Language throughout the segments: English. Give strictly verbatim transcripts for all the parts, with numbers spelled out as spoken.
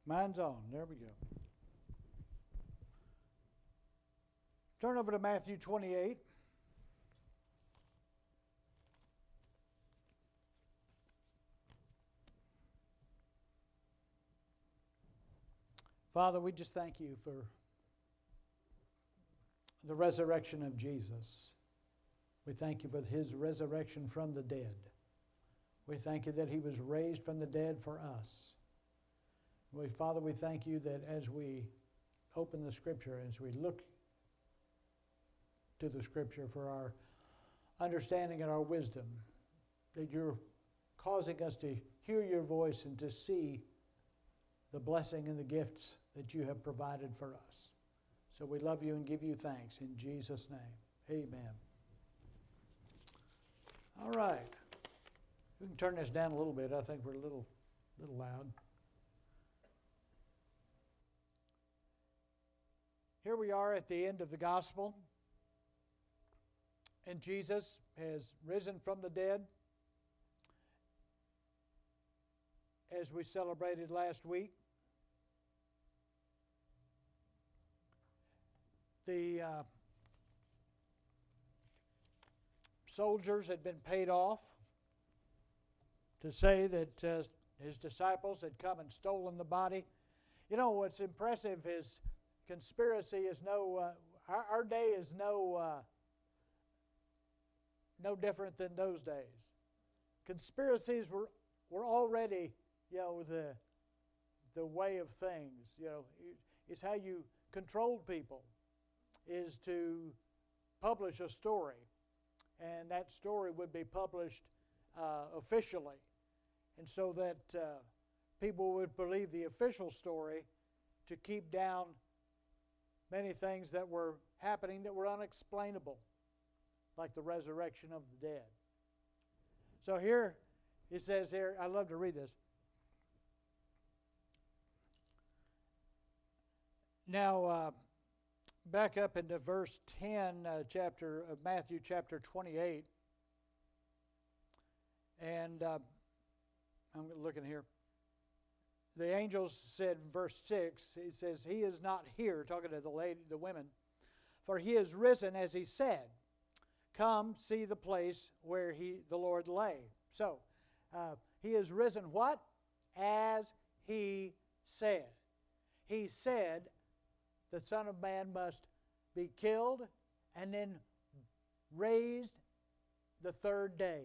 Mine's on. There we go. Turn over to Matthew twenty-eight. Father, we just thank you for the resurrection of Jesus. We thank you for his resurrection from the dead. We thank you that he was raised from the dead for us. We, Father, we thank you that as we open the Scripture, as we look to the Scripture for our understanding and our wisdom, that you're causing us to hear your voice and to see the blessing and the gifts that you have provided for us. So we love you and give you thanks in Jesus' name. Amen. All right. We can turn this down a little bit. I think we're a little, little loud. Here we are at the end of the gospel. And Jesus has risen from the dead, as we celebrated last week. The uh, soldiers had been paid off to say that uh, his disciples had come and stolen the body. You know, what's impressive is conspiracy is no, uh, our, our day is no, uh, no different than those days. Conspiracies were, were already, you know, the, the way of things. You know, it's how you controlled people, is to publish a story, and that story would be published uh, officially, and so that uh, people would believe the official story to keep down many things that were happening that were unexplainable, like the resurrection of the dead. So here it says here, I love to read this. Now, uh, back up into verse ten, uh, chapter of Matthew, chapter twenty-eight, and uh, I'm looking here. The angels said, in verse six, he says, "He is not here," talking to the lady, the women, "for he is risen as he said. Come, see the place where he, the Lord, lay." So, uh, he is risen what? As he said. He said the Son of Man must be killed and then raised the third day.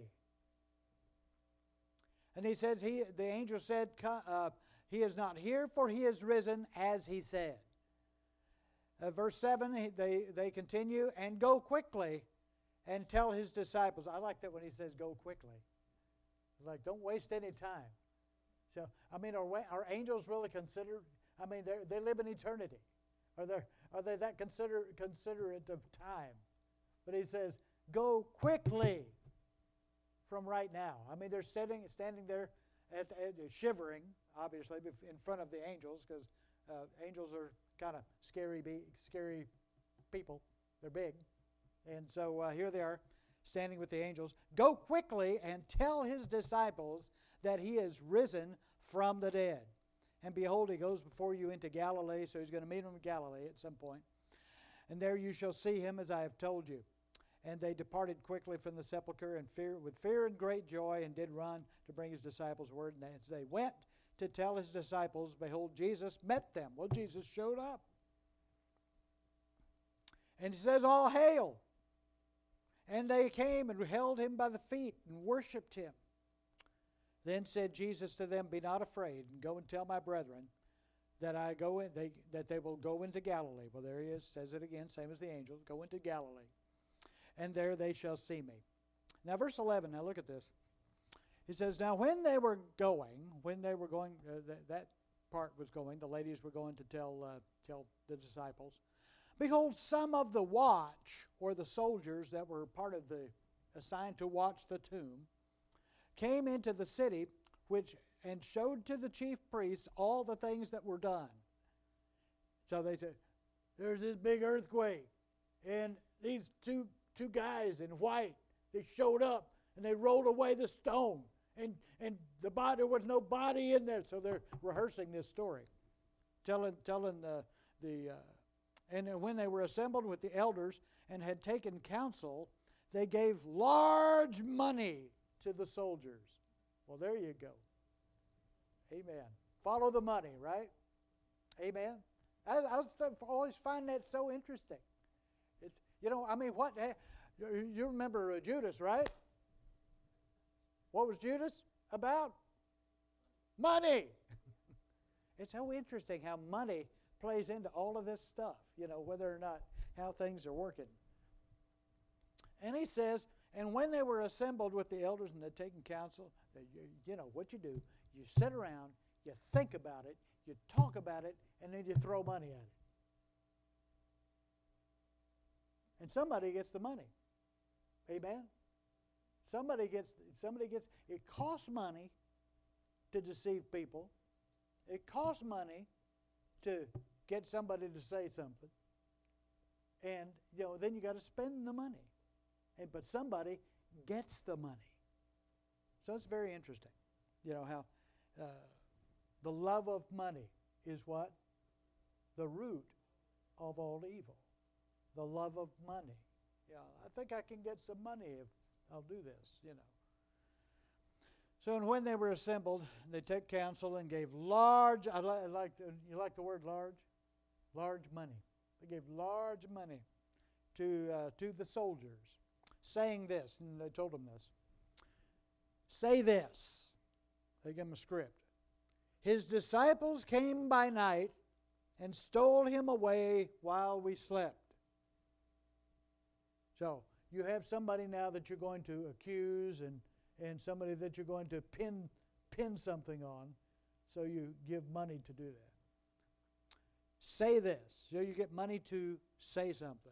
And he says, he, the angel said, uh, "He is not here, for he is risen as he said." Uh, verse seven, they, they continue, "And go quickly and tell his disciples." I like that when he says go quickly. Like, don't waste any time. So, I mean, are, are angels really considered? I mean, they live in eternity. Are they, are they that consider, considerate of time? But he says, go quickly from right now. I mean, they're standing, standing there at, at, shivering, obviously, in front of the angels, because uh, angels are kind of scary, be, scary people. They're big. And so uh, here they are, standing with the angels. "Go quickly and tell his disciples that he is risen from the dead. And behold, he goes before you into Galilee." So he's going to meet them in Galilee at some point. "And there you shall see him as I have told you." And they departed quickly from the sepulchre and fear, with fear and great joy, and did run to bring his disciples word. And as they went to tell his disciples, behold, Jesus met them. Well, Jesus showed up. And he says, "All hail." And they came and held him by the feet and worshipped him. Then said Jesus to them, "Be not afraid, and go and tell my brethren that I go in, they, that they will go into Galilee." Well, there he is, says it again, same as the angels. "Go into Galilee, and there they shall see me." Now, verse eleven, now look at this. He says, "Now when they were going, when they were going, uh, th- that part was going, the ladies were going to tell, uh, tell the disciples, behold, some of the watch," or the soldiers that were part of the, assigned to watch the tomb, "came into the city, which and showed to the chief priests all the things that were done." So they said, "There's this big earthquake, and these two two guys in white, they showed up, and they rolled away the stone, and and the body, there was no body in there." So they're rehearsing this story. telling telling the the uh, and when they were assembled with the elders and had taken counsel, they gave large money to the soldiers. Well, there you go. Amen. Follow the money, right? Amen. I, I was always find that so interesting. It's you know I mean what you remember uh, Judas, right? What was Judas about? Money. It's so interesting how money plays into all of this stuff, you know, whether or not how things are working. And he says, and when they were assembled with the elders and had taken counsel, they, you, you know, what you do, you sit around, you think about it, you talk about it, and then you throw money at it. And somebody gets the money. Amen? Somebody gets, somebody gets, it costs money to deceive people. It costs money to get somebody to say something. And, you know, then you got to spend the money. And, but somebody gets the money. So it's very interesting, you know, how uh, the love of money is what? The root of all evil. The love of money. Yeah, I think I can get some money if I'll do this, you know. So and when they were assembled, they took counsel and gave large, I, li- I like, you like the word large? Large money. They gave large money to uh, to the soldiers, saying this, and they told them this. Say this. They gave him a script. His disciples came by night and stole him away while we slept. So you have somebody now that you're going to accuse and, and somebody that you're going to pin pin something on, so you give money to do that. Say this. So you get money to say something.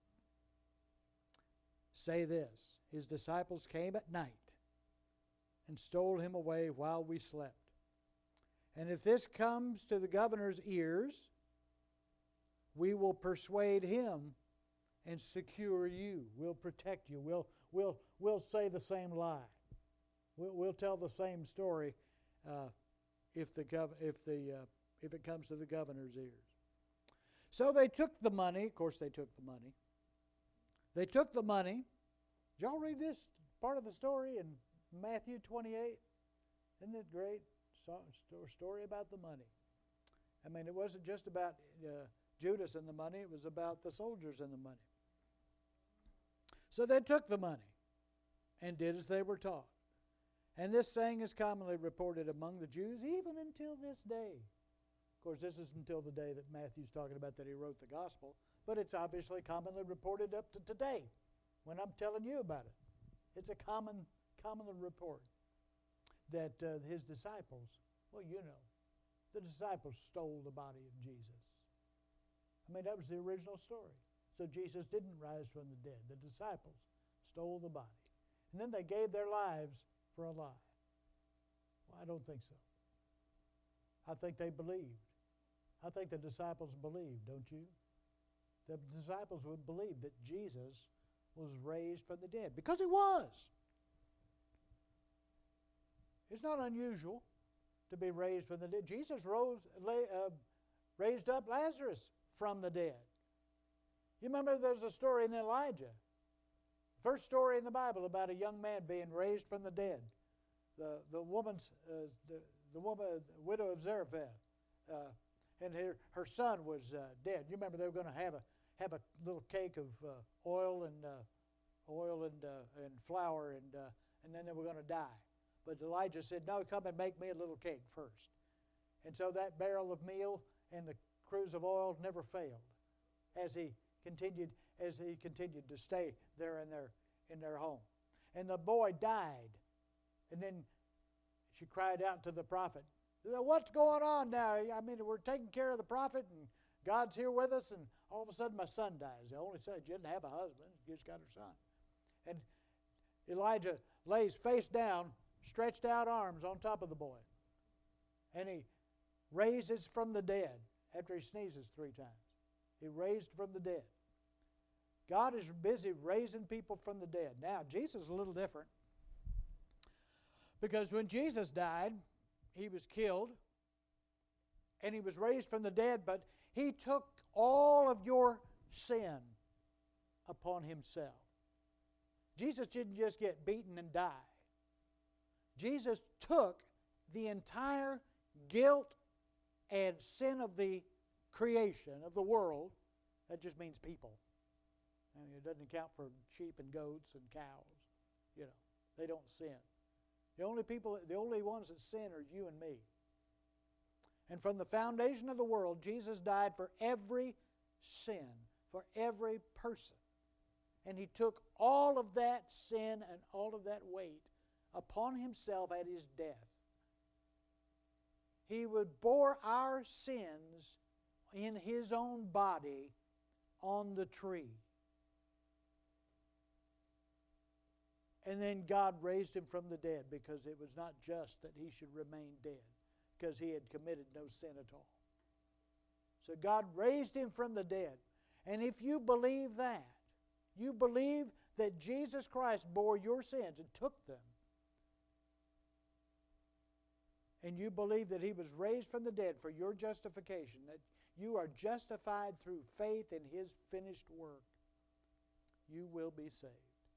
Say this. His disciples came at night and stole him away while we slept. And if this comes to the governor's ears, we will persuade him and secure you. We'll protect you. We'll, we'll, we'll say the same lie. We'll, we'll tell the same story uh, if, the gov- if, the, uh, if it comes to the governor's ears. So they took the money. Of course, they took the money. They took the money. Did y'all read this part of the story in Matthew twenty-eight? Isn't it great? Story about the money. I mean, it wasn't just about uh, Judas and the money. It was about the soldiers and the money. So they took the money and did as they were taught. And this saying is commonly reported among the Jews even until this day. Of course, this is until the day that Matthew's talking about that he wrote the gospel, but it's obviously commonly reported up to today when I'm telling you about it. It's a common, common report that uh, his disciples, well, you know, the disciples stole the body of Jesus. I mean, that was the original story. So Jesus didn't rise from the dead. The disciples stole the body. And then they gave their lives for a lie. Well, I don't think so. I think they believed. I think the disciples believed, don't you? The disciples would believe that Jesus was raised from the dead, because he was. It's not unusual to be raised from the dead. Jesus rose, lay, uh, raised up Lazarus from the dead. You remember there's a story in Elijah. First story in the Bible about a young man being raised from the dead. The the woman's uh, the the woman the widow of Zarephath, uh, and her her son was uh, dead. You remember they were going to have a have a little cake of uh, oil and uh, oil and uh, and flour and uh, and then they were going to die. But Elijah said, "No, come and make me a little cake first." And so that barrel of meal and the cruse of oil never failed, as he continued as he continued to stay there in their in their home. And the boy died, and then she cried out to the prophet, "What's going on now? I mean, we're taking care of the prophet, and God's here with us, and all of a sudden my son dies." The only son, she didn't have a husband; she just got her son. And Elijah lays face down, stretched out arms on top of the boy, and he raises from the dead after he sneezes three times. He raised from the dead. God is busy raising people from the dead. Now, Jesus is a little different, because when Jesus died, he was killed, and He was raised from the dead, but He took all of your sin upon Himself. Jesus didn't just get beaten and die. Jesus took the entire guilt and sin of the creation, of the world. That just means people. I mean, it doesn't account for sheep and goats and cows. You know, they don't sin. The only people, the only ones that sin are you and me. And from the foundation of the world, Jesus died for every sin, for every person. And He took all of that sin and all of that weight upon Himself at His death. He would bore our sins in His own body on the tree. And then God raised Him from the dead, because it was not just that He should remain dead, because He had committed no sin at all. So God raised Him from the dead. And if you believe that, you believe that Jesus Christ bore your sins and took them, and you believe that He was raised from the dead for your justification, that you are justified through faith in His finished work, you will be saved.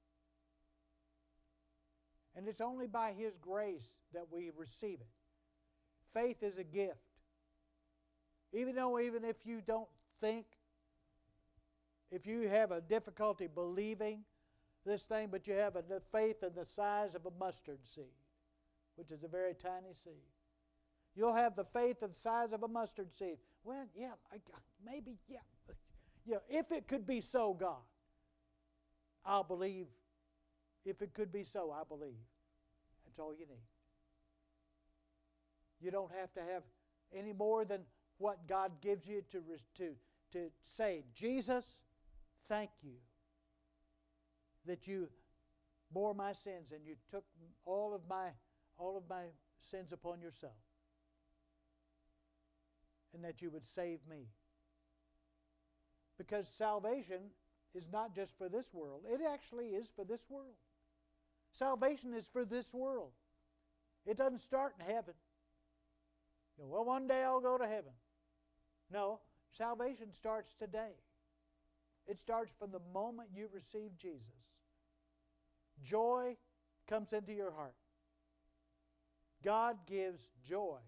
And it's only by His grace that we receive it. Faith is a gift. Even though, even if you don't think, if you have a difficulty believing this thing, but you have a faith in the size of a mustard seed, which is a very tiny seed. You'll have the faith of the size of a mustard seed. Well, yeah, I, maybe, yeah. Yeah, if it could be so, God, I'll believe. If it could be so, I believe. That's all you need. You don't have to have any more than what God gives you to, to, to say, Jesus, thank you that you bore my sins and you took all of my, all of my sins upon yourself, and that you would save me. Because salvation is not just for this world. It actually is for this world. Salvation is for this world. It doesn't start in heaven. You know, well, one day I'll go to heaven. No, salvation starts today. It starts from the moment you receive Jesus. Joy comes into your heart. God gives joy.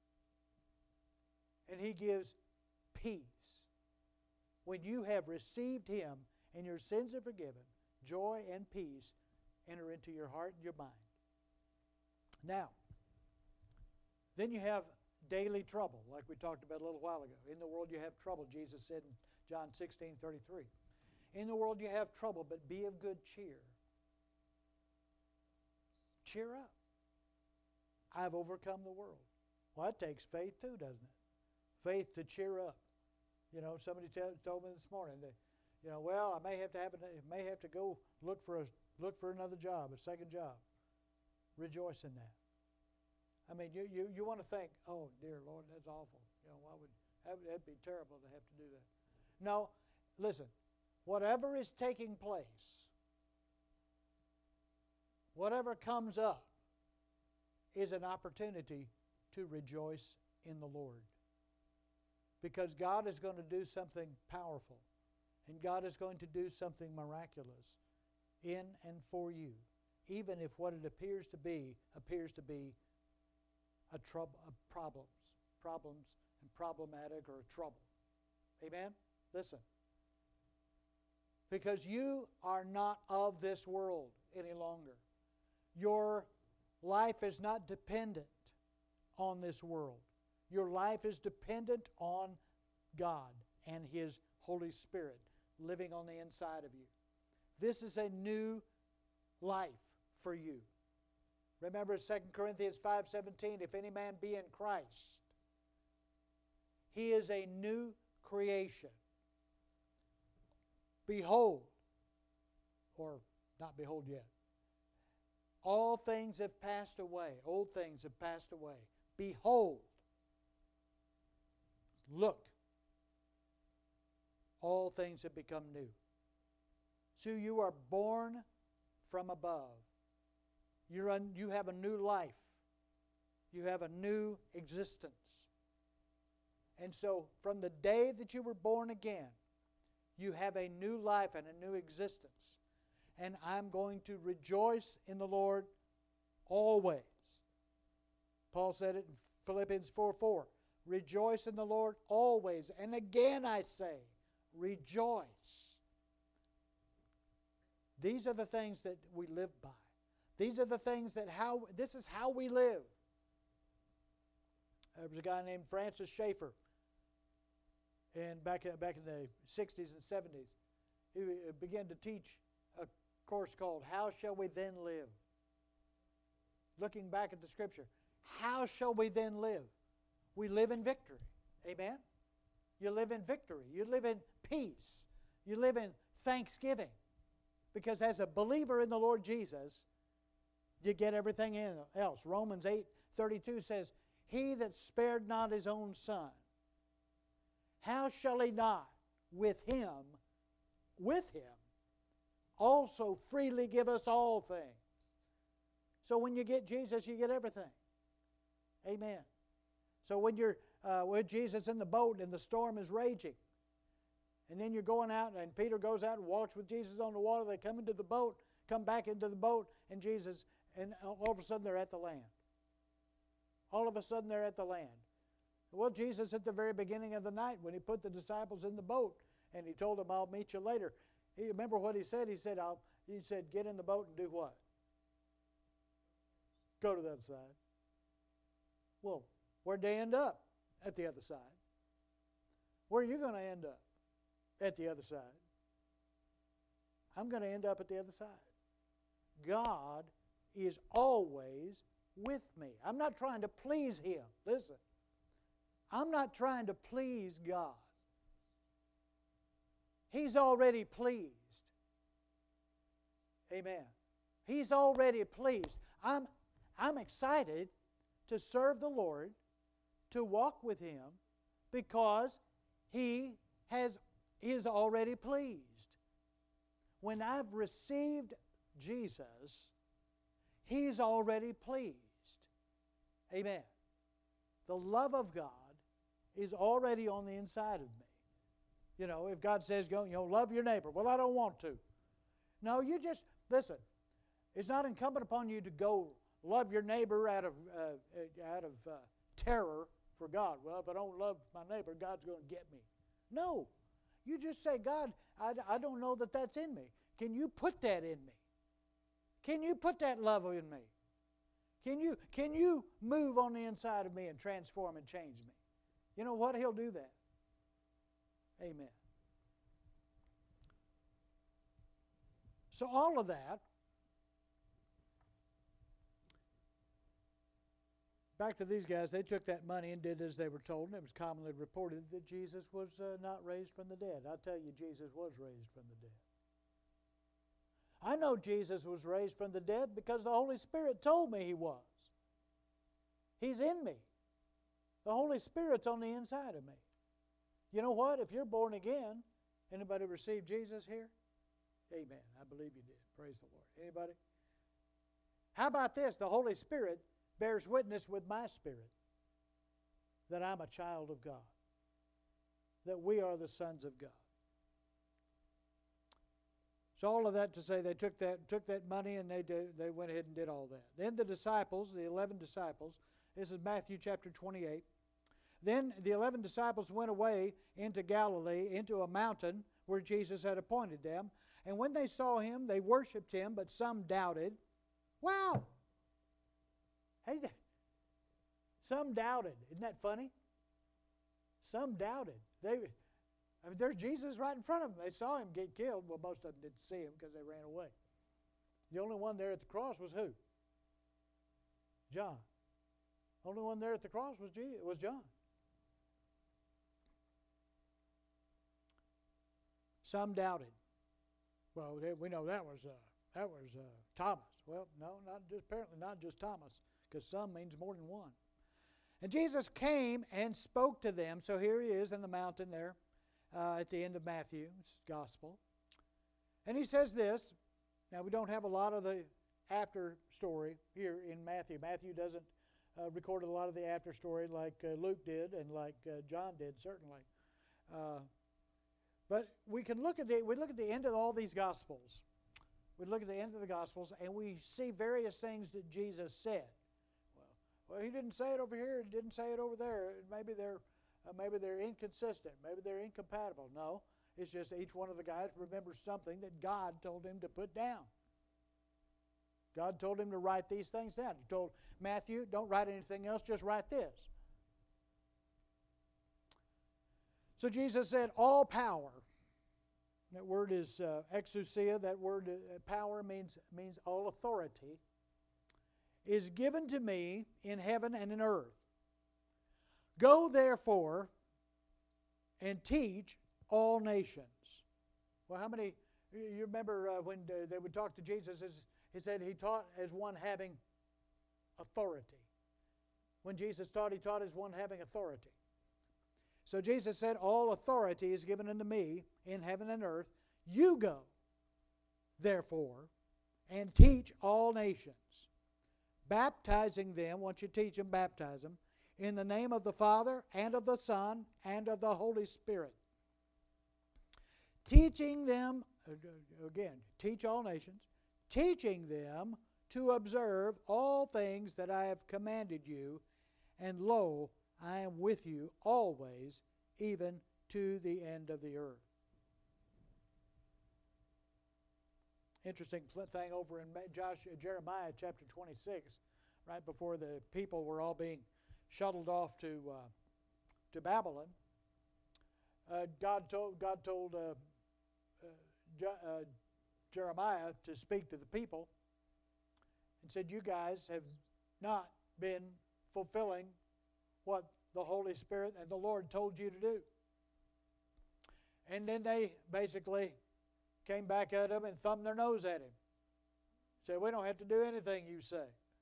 And He gives peace. When you have received Him and your sins are forgiven, joy and peace enter into your heart and your mind. Now, then you have daily trouble, like we talked about a little while ago. In the world you have trouble, Jesus said in John sixteen thirty-three. In the world you have trouble, but be of good cheer. Cheer up. I've overcome the world. Well, that takes faith too, doesn't it? Faith to cheer up. You know, somebody t- told me this morning that, you know, well, I may have to have a, may have to go look for a look for another job, a second job. Rejoice in that. I mean, you you, you want to think, oh dear Lord, that's awful. You know, why would that, that'd be terrible to have to do that? No, listen. Whatever is taking place, whatever comes up, is an opportunity to rejoice in the Lord. Because God is going to do something powerful. And God is going to do something miraculous in and for you. Even if what it appears to be, appears to be a trouble, a problems, problems and problematic or a trouble. Amen? Listen. Because you are not of this world any longer. Your life is not dependent on this world. Your life is dependent on God and His Holy Spirit living on the inside of you. This is a new life for you. Remember Second Corinthians five seventeen, if any man be in Christ, he is a new creation. Behold, or not behold yet, all things have passed away. Old things have passed away. Behold, look, all things have become new. So you are born from above. You're un, you have a new life. You have a new existence. And so from the day that you were born again, you have a new life and a new existence. And I'm going to rejoice in the Lord always. Paul said it in Philippians four four. Rejoice in the Lord always. And again I say, rejoice. These are the things that we live by. These are the things that how, this is how we live. There was a guy named Francis Schaeffer, and back, back in the sixties and seventies. He began to teach a course called How Shall We Then Live? Looking back at the Scripture, how shall we then live? We live in victory. Amen? You live in victory. You live in peace. You live in thanksgiving. Because as a believer in the Lord Jesus, you get everything else. Romans eight thirty-two says, He that spared not his own son, how shall he not with him, with him, also freely give us all things? So when you get Jesus, you get everything. Amen. So when you're uh, with Jesus in the boat and the storm is raging, and then you're going out, and Peter goes out and walks with Jesus on the water, they come into the boat, come back into the boat, and Jesus, and all of a sudden they're at the land. All of a sudden they're at the land. Well, Jesus at the very beginning of the night, when he put the disciples in the boat, and he told them, I'll meet you later. He, remember what he said? He said, I'll, he said, get in the boat and do what? Go to the other side. Well, where'd they end up? At the other side. Where are you going to end up? At the other side. I'm going to end up at the other side. God is always with me. I'm not trying to please Him. Listen. I'm not trying to please God. He's already pleased. Amen. He's already pleased. I'm, I'm excited to serve the Lord, to walk with Him, because He has, is already pleased. When I've received Jesus, He's already pleased. Amen. The love of God is already on the inside of me. You know, if God says, go, you know, love your neighbor. Well, I don't want to. No, you just, listen, it's not incumbent upon you to go love your neighbor out of, uh, out of uh, terror for God. Well, if I don't love my neighbor, God's going to get me. No. You just say, God, I, I don't know that that's in me. Can you put that in me? Can you put that love in me? Can you, can you move on the inside of me and transform and change me? You know what? He'll do that. Amen. So all of that, back to these guys, they took that money and did as they were told, and it was commonly reported that Jesus was uh, not raised from the dead. I'll tell you, Jesus was raised from the dead. I know Jesus was raised from the dead because the Holy Spirit told me He was. He's in me. The Holy Spirit's on the inside of me. You know what? If you're born again, anybody receive Jesus here? Amen. I believe you did. Praise the Lord. Anybody? How about this? The Holy Spirit bears witness with my spirit that I'm a child of God, that we are the sons of God. So all of that to say they took that took that money and they did, they went ahead and did all that. Then the disciples, the eleven disciples, this is Matthew chapter twenty-eight. Then the eleven disciples went away into Galilee, into a mountain where Jesus had appointed them. And when they saw Him, they worshipped Him, but some doubted. Wow! Hey, some doubted. Isn't that funny? Some doubted. They, I mean, there's Jesus right in front of them. They saw Him get killed. Well, most of them didn't see Him because they ran away. The only one there at the cross was who? John. The only one there at the cross was Jesus, was John. Some doubted. Well, we know that was uh, that was uh, Thomas. Well, no, not just apparently not just Thomas, because some means more than one. And Jesus came and spoke to them. So here He is in the mountain there uh, at the end of Matthew's gospel. And He says this. Now, we don't have a lot of the after story here in Matthew. Matthew doesn't uh, recorded a lot of the after story like uh, Luke did and like uh, John did, certainly. Uh, but we can look at the we look at the end of all these Gospels. We look at the end of the Gospels and we see various things that Jesus said. Well, he didn't say it over here. He didn't say it over there. Maybe they're uh, maybe they're inconsistent. Maybe they're incompatible. No, it's just each one of the guys remembers something that God told him to put down. God told him to write these things down. He told Matthew, don't write anything else, just write this. So Jesus said, all power. That word is uh, exousia. That word uh, power means means all authority. Is given to me in heaven and in earth. Go therefore and teach all nations. Well, how many, you remember uh, when uh, they would talk to Jesus, as, he said he taught as one having authority. When Jesus taught, he taught as one having authority. So Jesus said, all authority is given unto me in heaven and earth. You go, therefore, and teach all nations, baptizing them, once you teach them, baptize them, in the name of the Father, and of the Son, and of the Holy Spirit. Teaching them, again, teach all nations, teaching them to observe all things that I have commanded you, and lo, I am with you always, even to the end of the earth. Interesting thing over in Josh, Jeremiah chapter twenty-six, right before the people were all being shuttled off to uh, to Babylon. Uh, God told God told uh, uh, Je- uh, Jeremiah to speak to the people, and said, "You guys have not been fulfilling what the Holy Spirit and the Lord told you to do." And then they basically came back at him and thumbed their nose at him. Said, "We don't have to do anything you say."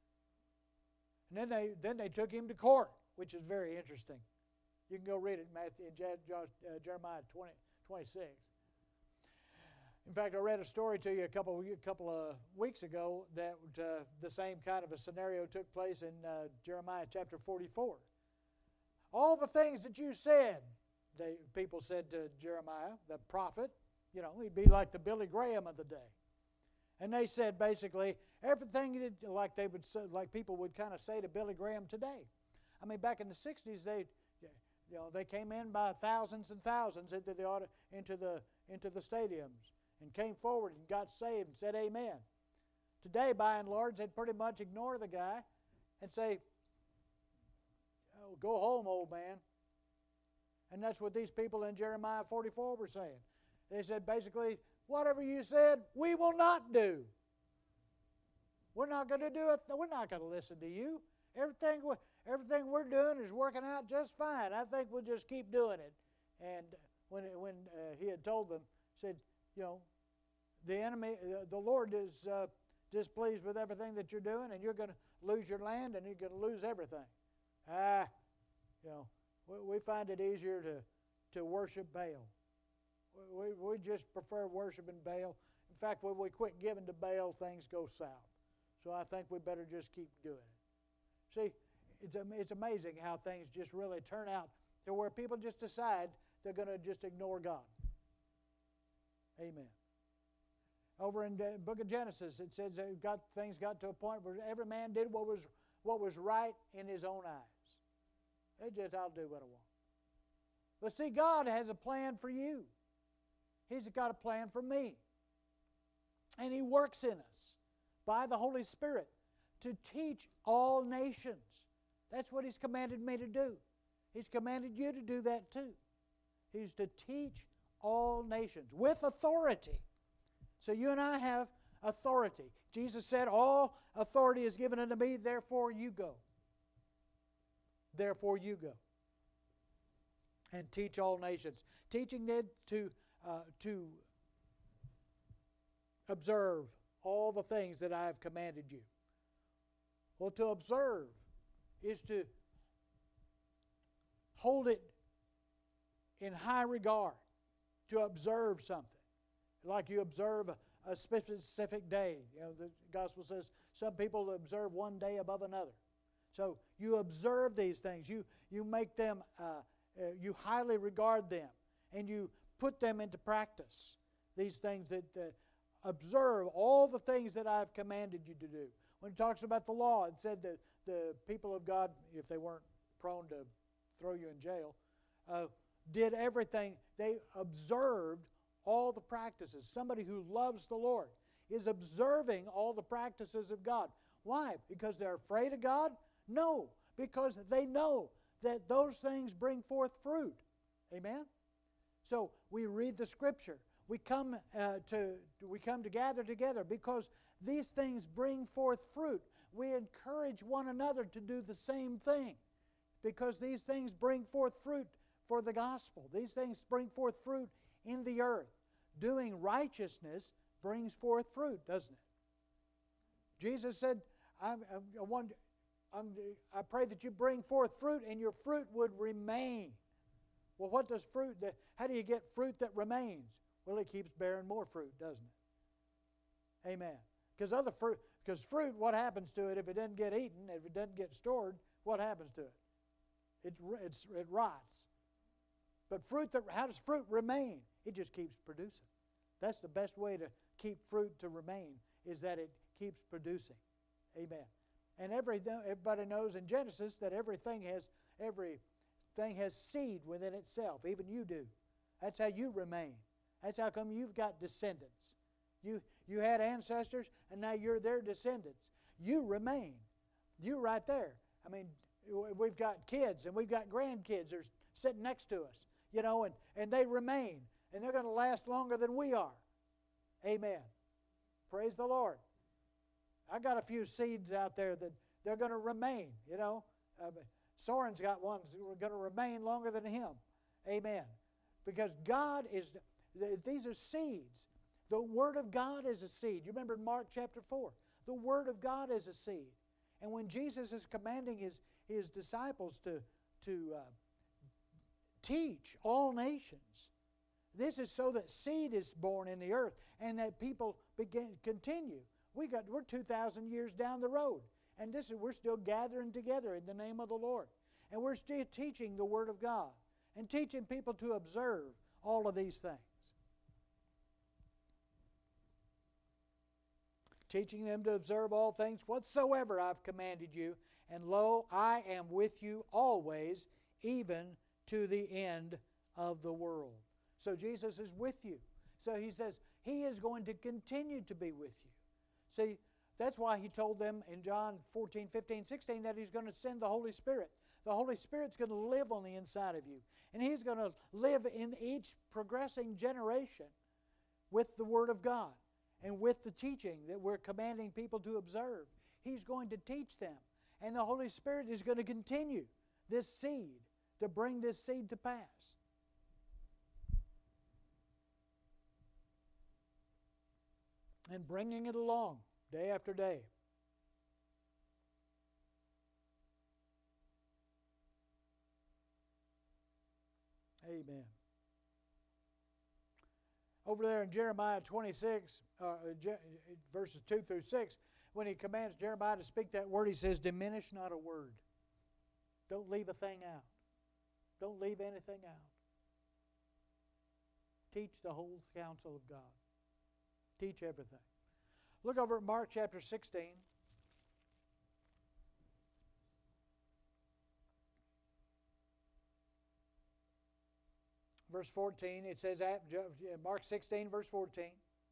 And then they then they took him to court, which is very interesting. You can go read it in Matthew, uh, Jeremiah twenty, twenty-six. In fact, I read a story to you a couple a couple of weeks ago that uh, the same kind of a scenario took place in uh, Jeremiah chapter forty-four. All the things that you said, they people said to Jeremiah, the prophet. You know, he'd be like the Billy Graham of the day. And they said basically everything that, like they would say, like people would kind of say to Billy Graham today. I mean, back in the sixties, they, you know, they came in by thousands and thousands into the auto, into the into the stadiums and came forward and got saved and said amen. Today, by and large, they'd pretty much ignore the guy and say, "Oh, go home, old man." And that's what these people in Jeremiah forty-four were saying. They said basically, whatever you said, we will not do. We're not going to do it. We're not going to listen to you. Everything, everything we're doing is working out just fine. I think we'll just keep doing it. And when when uh, he had told them, said, you know, the enemy, uh, the Lord is uh, displeased with everything that you're doing, and you're going to lose your land, and you're going to lose everything. Ah, you know, we, we find it easier to to worship Baal. We, we just prefer worshiping Baal. In fact, when we quit giving to Baal, things go south. So I think we better just keep doing it. See, it's, it's amazing how things just really turn out to where people just decide they're going to just ignore God. Amen. Over in the book of Genesis, it says that got, things got to a point where every man did what was, what was right in his own eyes. They just, I'll do what I want. But see, God has a plan for you. He's got a plan for me. And He works in us by the Holy Spirit to teach all nations. That's what He's commanded me to do. He's commanded you to do that too. He's to teach all nations with authority. So you and I have authority. Jesus said, all authority is given unto me, therefore you go. Therefore you go. And teach all nations. Teaching them to Uh, to observe all the things that I have commanded you. Well, to observe is to hold it in high regard, to observe something. Like you observe a, a specific day. You know, the gospel says some people observe one day above another. So you observe these things. You, you make them, uh, uh, you highly regard them, and you put them into practice. These things that uh, observe all the things that I've commanded you to do. When it talks about the law, it said that the people of God, if they weren't prone to throw you in jail, uh, did everything. They observed all the practices. Somebody who loves the Lord is observing all the practices of God. Why? Because they're afraid of God? No, because they know that those things bring forth fruit. Amen? So we read the Scripture. We come uh, to we come to gather together because these things bring forth fruit. We encourage one another to do the same thing because these things bring forth fruit for the gospel. These things bring forth fruit in the earth. Doing righteousness brings forth fruit, doesn't it? Jesus said, I, I, I, want, I'm, I pray that you bring forth fruit and your fruit would remain. Well, what does fruit, how do you get fruit that remains? Well, it keeps bearing more fruit, doesn't it? Amen. Because other fruit, because fruit, what happens to it if it doesn't get eaten, if it doesn't get stored, what happens to it? It, it's, it rots. But fruit, that, how does fruit remain? It just keeps producing. That's the best way to keep fruit to remain, is that it keeps producing. Amen. And every, everybody knows in Genesis that everything has everything has seed within itself. Even you do. That's how you remain. That's how come you've got descendants. You, you had ancestors, and now you're their descendants. You remain. You're right there. I mean, we've got kids, and we've got grandkids that are sitting next to us, you know, and, and they remain. And they're going to last longer than we are. Amen. Praise the Lord. I got a few seeds out there that they're going to remain, you know. Uh, Soren's got ones that are going to remain longer than him. Amen. Because God is... These are seeds. The Word of God is a seed. You remember in Mark chapter four. The Word of God is a seed. And when Jesus is commanding His, his disciples to, to uh, teach all nations, this is so that seed is born in the earth and that people begin continue. We got, we're two thousand years down the road. And this is, we're still gathering together in the name of the Lord. And we're still teaching the Word of God and teaching people to observe all of these things. Teaching them to observe all things whatsoever I've commanded you. And lo, I am with you always, even to the end of the world. So Jesus is with you. So He says He is going to continue to be with you. See, that's why He told them in John fourteen, fifteen, sixteen that He's going to send the Holy Spirit. The Holy Spirit's going to live on the inside of you. And He's going to live in each progressing generation with the Word of God and with the teaching that we're commanding people to observe. He's going to teach them. And the Holy Spirit is going to continue this seed, to bring this seed to pass. And bringing it along day after day. Amen. Over there in Jeremiah twenty-six, uh, verses two through six, when He commands Jeremiah to speak that word, He says, diminish not a word. Don't leave a thing out. Don't leave anything out. Teach the whole counsel of God. Teach everything. Look over at Mark chapter sixteen. Verse fourteen, it says, Mark sixteen, verse fourteen.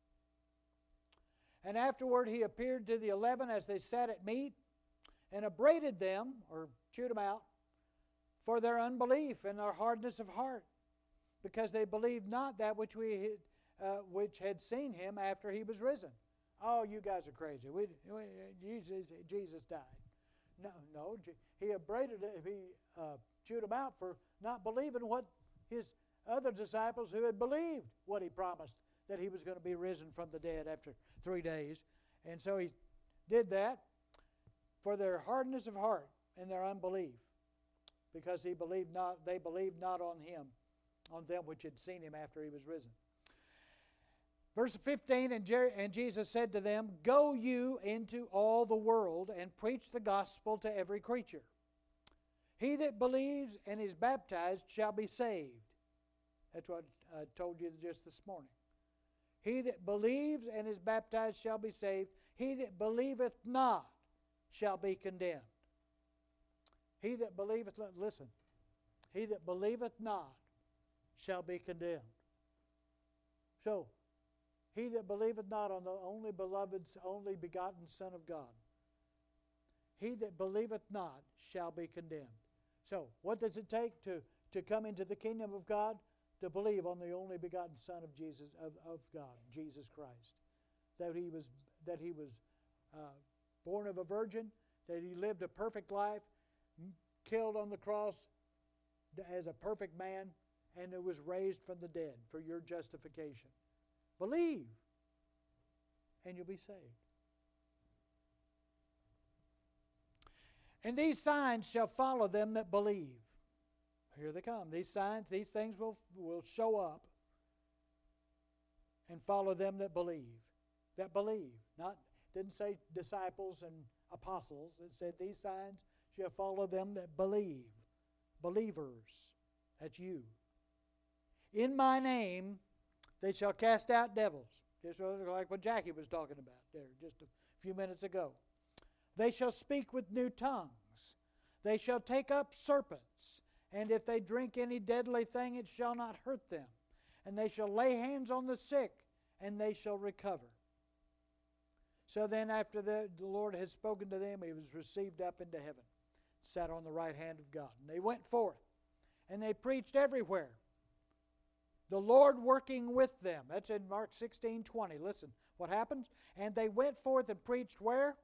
And afterward He appeared to the eleven as they sat at meat, and upbraided them, or chewed them out, for their unbelief and their hardness of heart, because they believed not that which we uh, which had seen Him after He was risen. Oh, you guys are crazy. We, we, Jesus, Jesus died. No, no. He upbraided, he uh, chewed them out for not believing what His other disciples who had believed what He promised, that He was going to be risen from the dead after three days. And so He did that for their hardness of heart and their unbelief, because he believed not, they believed not on Him, on them which had seen Him after He was risen. Verse fifteen, and, Jer- and Jesus said to them, "Go you into all the world and preach the gospel to every creature. He that believes and is baptized shall be saved." That's what I told you just this morning. He that believes and is baptized shall be saved. He that believeth not shall be condemned. He that believeth, listen, he that believeth not shall be condemned. So, he that believeth not on the only beloved, only begotten Son of God, he that believeth not shall be condemned. So, what does it take to, to come into the kingdom of God? To believe on the only begotten Son of Jesus, of, of God, Jesus Christ. That he was, that he was uh, born of a virgin, that he lived a perfect life, killed on the cross as a perfect man, and it was raised from the dead for your justification. Believe, and you'll be saved. And these signs shall follow them that believe. Here they come. These signs, these things will, will show up and follow them that believe. That believe. Not, didn't say disciples and apostles. It said these signs shall follow them that believe. Believers. That's you. In my name they shall cast out devils. Just like what Jackie was talking about there just a few minutes ago. They shall speak with new tongues. They shall take up serpents. And if they drink any deadly thing, it shall not hurt them. And they shall lay hands on the sick, and they shall recover. So then after the, the Lord had spoken to them, he was received up into heaven, sat on the right hand of God. And they went forth, and they preached everywhere, the Lord working with them. That's in Mark sixteen twenty. Listen, what happens? And they went forth and preached where?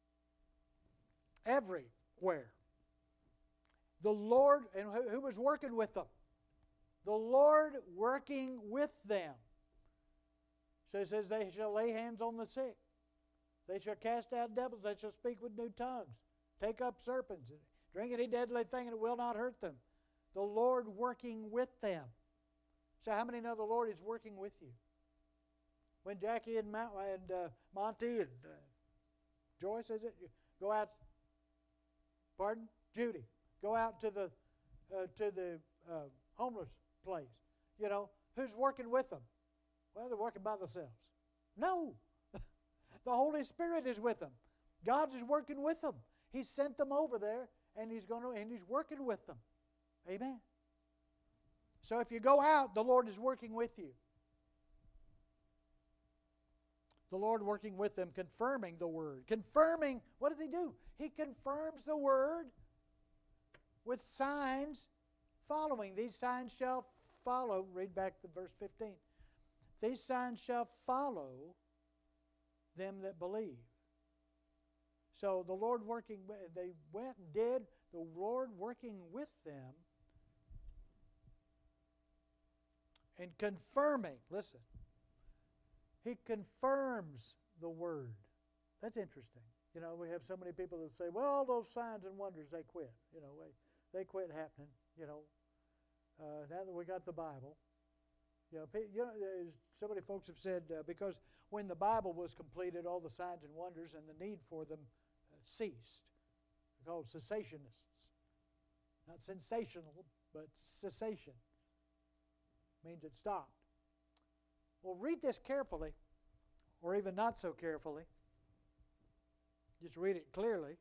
Everywhere. The Lord, and who, who was working with them? The Lord working with them. So it says, they shall lay hands on the sick. They shall cast out devils. They shall speak with new tongues. Take up serpents. Drink any deadly thing, and it will not hurt them. The Lord working with them. So how many know the Lord is working with you? When Jackie and, Mount, and uh, Monty and uh, Joyce, is it? Go out. Pardon? Judy. Go out to the uh, to the uh, homeless place. You know, who's working with them? Well, they're working by themselves. No. The Holy Spirit is with them. God is working with them. He sent them over there, and He's going to, and He's working with them. Amen. So if you go out, the Lord is working with you. The Lord working with them, confirming the Word. Confirming, what does He do? He confirms the Word with signs following. These signs shall follow. Read back to verse fifteen. These signs shall follow them that believe. So the Lord working, they went and did, the Lord working with them and confirming. Listen, He confirms the Word. That's interesting. You know, we have so many people that say, well, all those signs and wonders, they quit. You know, they, they quit happening, you know. Uh, now that we got the Bible. You know, you know so many folks have said, uh, because when the Bible was completed, all the signs and wonders and the need for them uh, ceased. They're called cessationists. Not sensational, but cessation. Means it stopped. Well, read this carefully, or even not so carefully. Just read it clearly.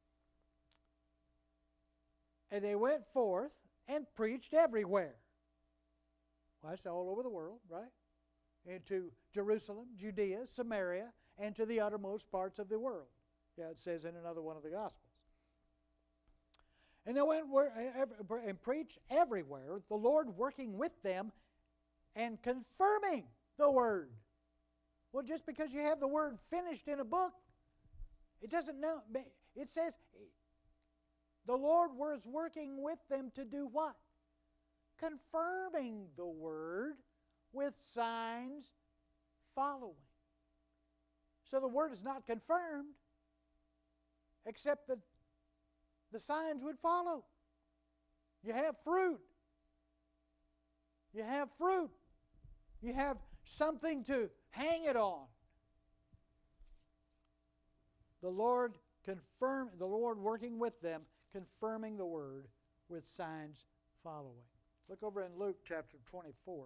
And they went forth and preached everywhere. Well, that's all over the world, right? Into Jerusalem, Judea, Samaria, and to the uttermost parts of the world. Yeah, it says in another one of the Gospels. And they went and preached everywhere, the Lord working with them and confirming the Word. Well, just because you have the Word finished in a book, it doesn't know. It says the Lord was working with them to do what? Confirming the Word with signs following. So the Word is not confirmed, except that the signs would follow. You have fruit. You have fruit. You have something to, hang it on. The Lord confirm the Lord working with them, confirming the word with signs following. Look over in Luke chapter twenty-four.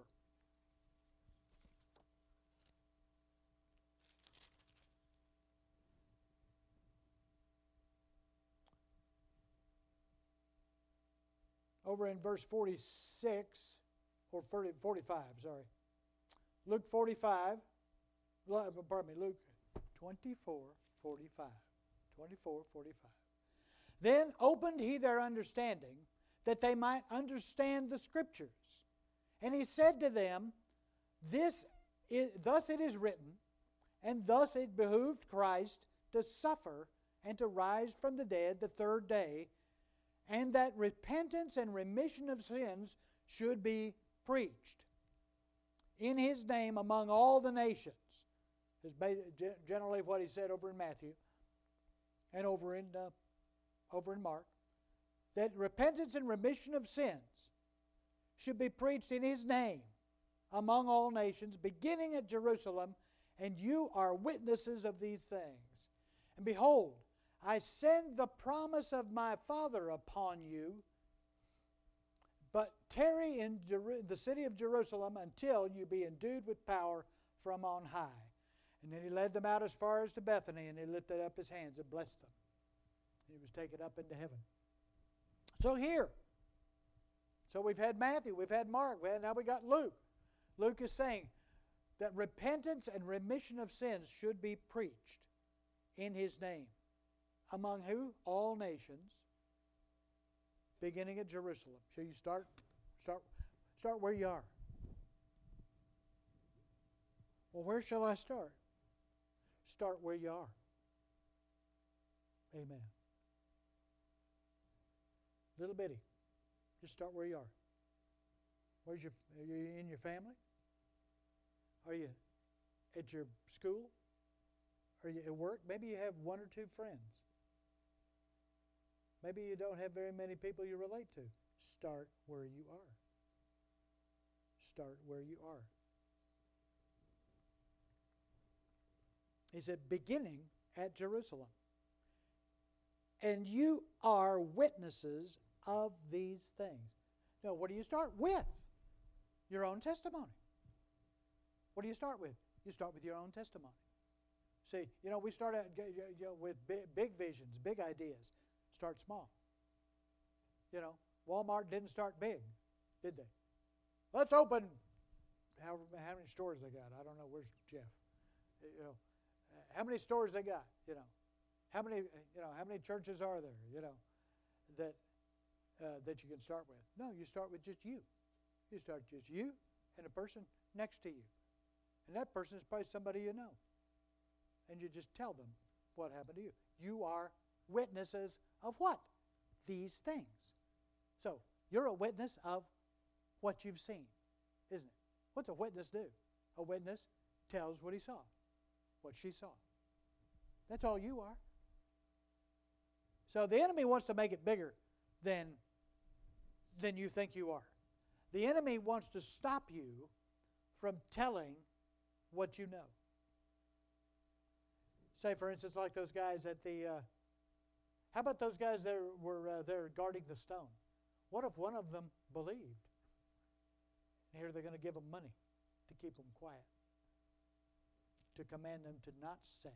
Over in verse forty-six, or forty-five, sorry. Luke forty-five, pardon me, Luke twenty-four, forty-five. twenty-four, forty-five. Then opened he their understanding, that they might understand the Scriptures. And he said to them, This is, thus it is written, and thus it behooved Christ to suffer and to rise from the dead the third day, and that repentance and remission of sins should be preached in his name among all the nations. Is generally what he said over in Matthew and over in uh, over in Mark. That repentance and remission of sins should be preached in his name among all nations, beginning at Jerusalem, and you are witnesses of these things. And behold, I send the promise of my Father upon you, but tarry in Jer- the city of Jerusalem until you be endued with power from on high. And then he led them out as far as to Bethany, and he lifted up his hands and blessed them. And he was taken up into heaven. So here, so we've had Matthew, we've had Mark, we had, now we got Luke. Luke is saying that repentance and remission of sins should be preached in his name. Among who? All nations, beginning at Jerusalem. So you start, start, start where you are. Well, where shall I start? Start where you are. Amen. Little bitty. Just start where you are. Where's your? Are you in your family? Are you at your school? Are you at work? Maybe you have one or two friends. Maybe you don't have very many people you relate to. Start where you are. Start where you are. He said, beginning at Jerusalem. And you are witnesses of these things. Now, what do you start with? Your own testimony. What do you start with? You start with your own testimony. See, you know, we start out you know, with big, big visions, big ideas. Start small. You know, Walmart didn't start big, did they? Let's open however how many stores they got. I don't know. Where's Jeff? You know, how many stores they got? You know, how many you know how many churches are there? You know, that uh, that you can start with. No, you start with just you. You start just you and a person next to you, and that person is probably somebody you know. And you just tell them what happened to you. You are witnesses of what? These things. So, you're a witness of what you've seen, isn't it? What's a witness do? A witness tells what he saw, what she saw. That's all you are. So the enemy wants to make it bigger than, than you think you are. The enemy wants to stop you from telling what you know. Say, for instance, like those guys at the, uh, how about those guys that were uh, there guarding the stone? What if one of them believed? And here they're going to give them money to keep them quiet, to command them to not say.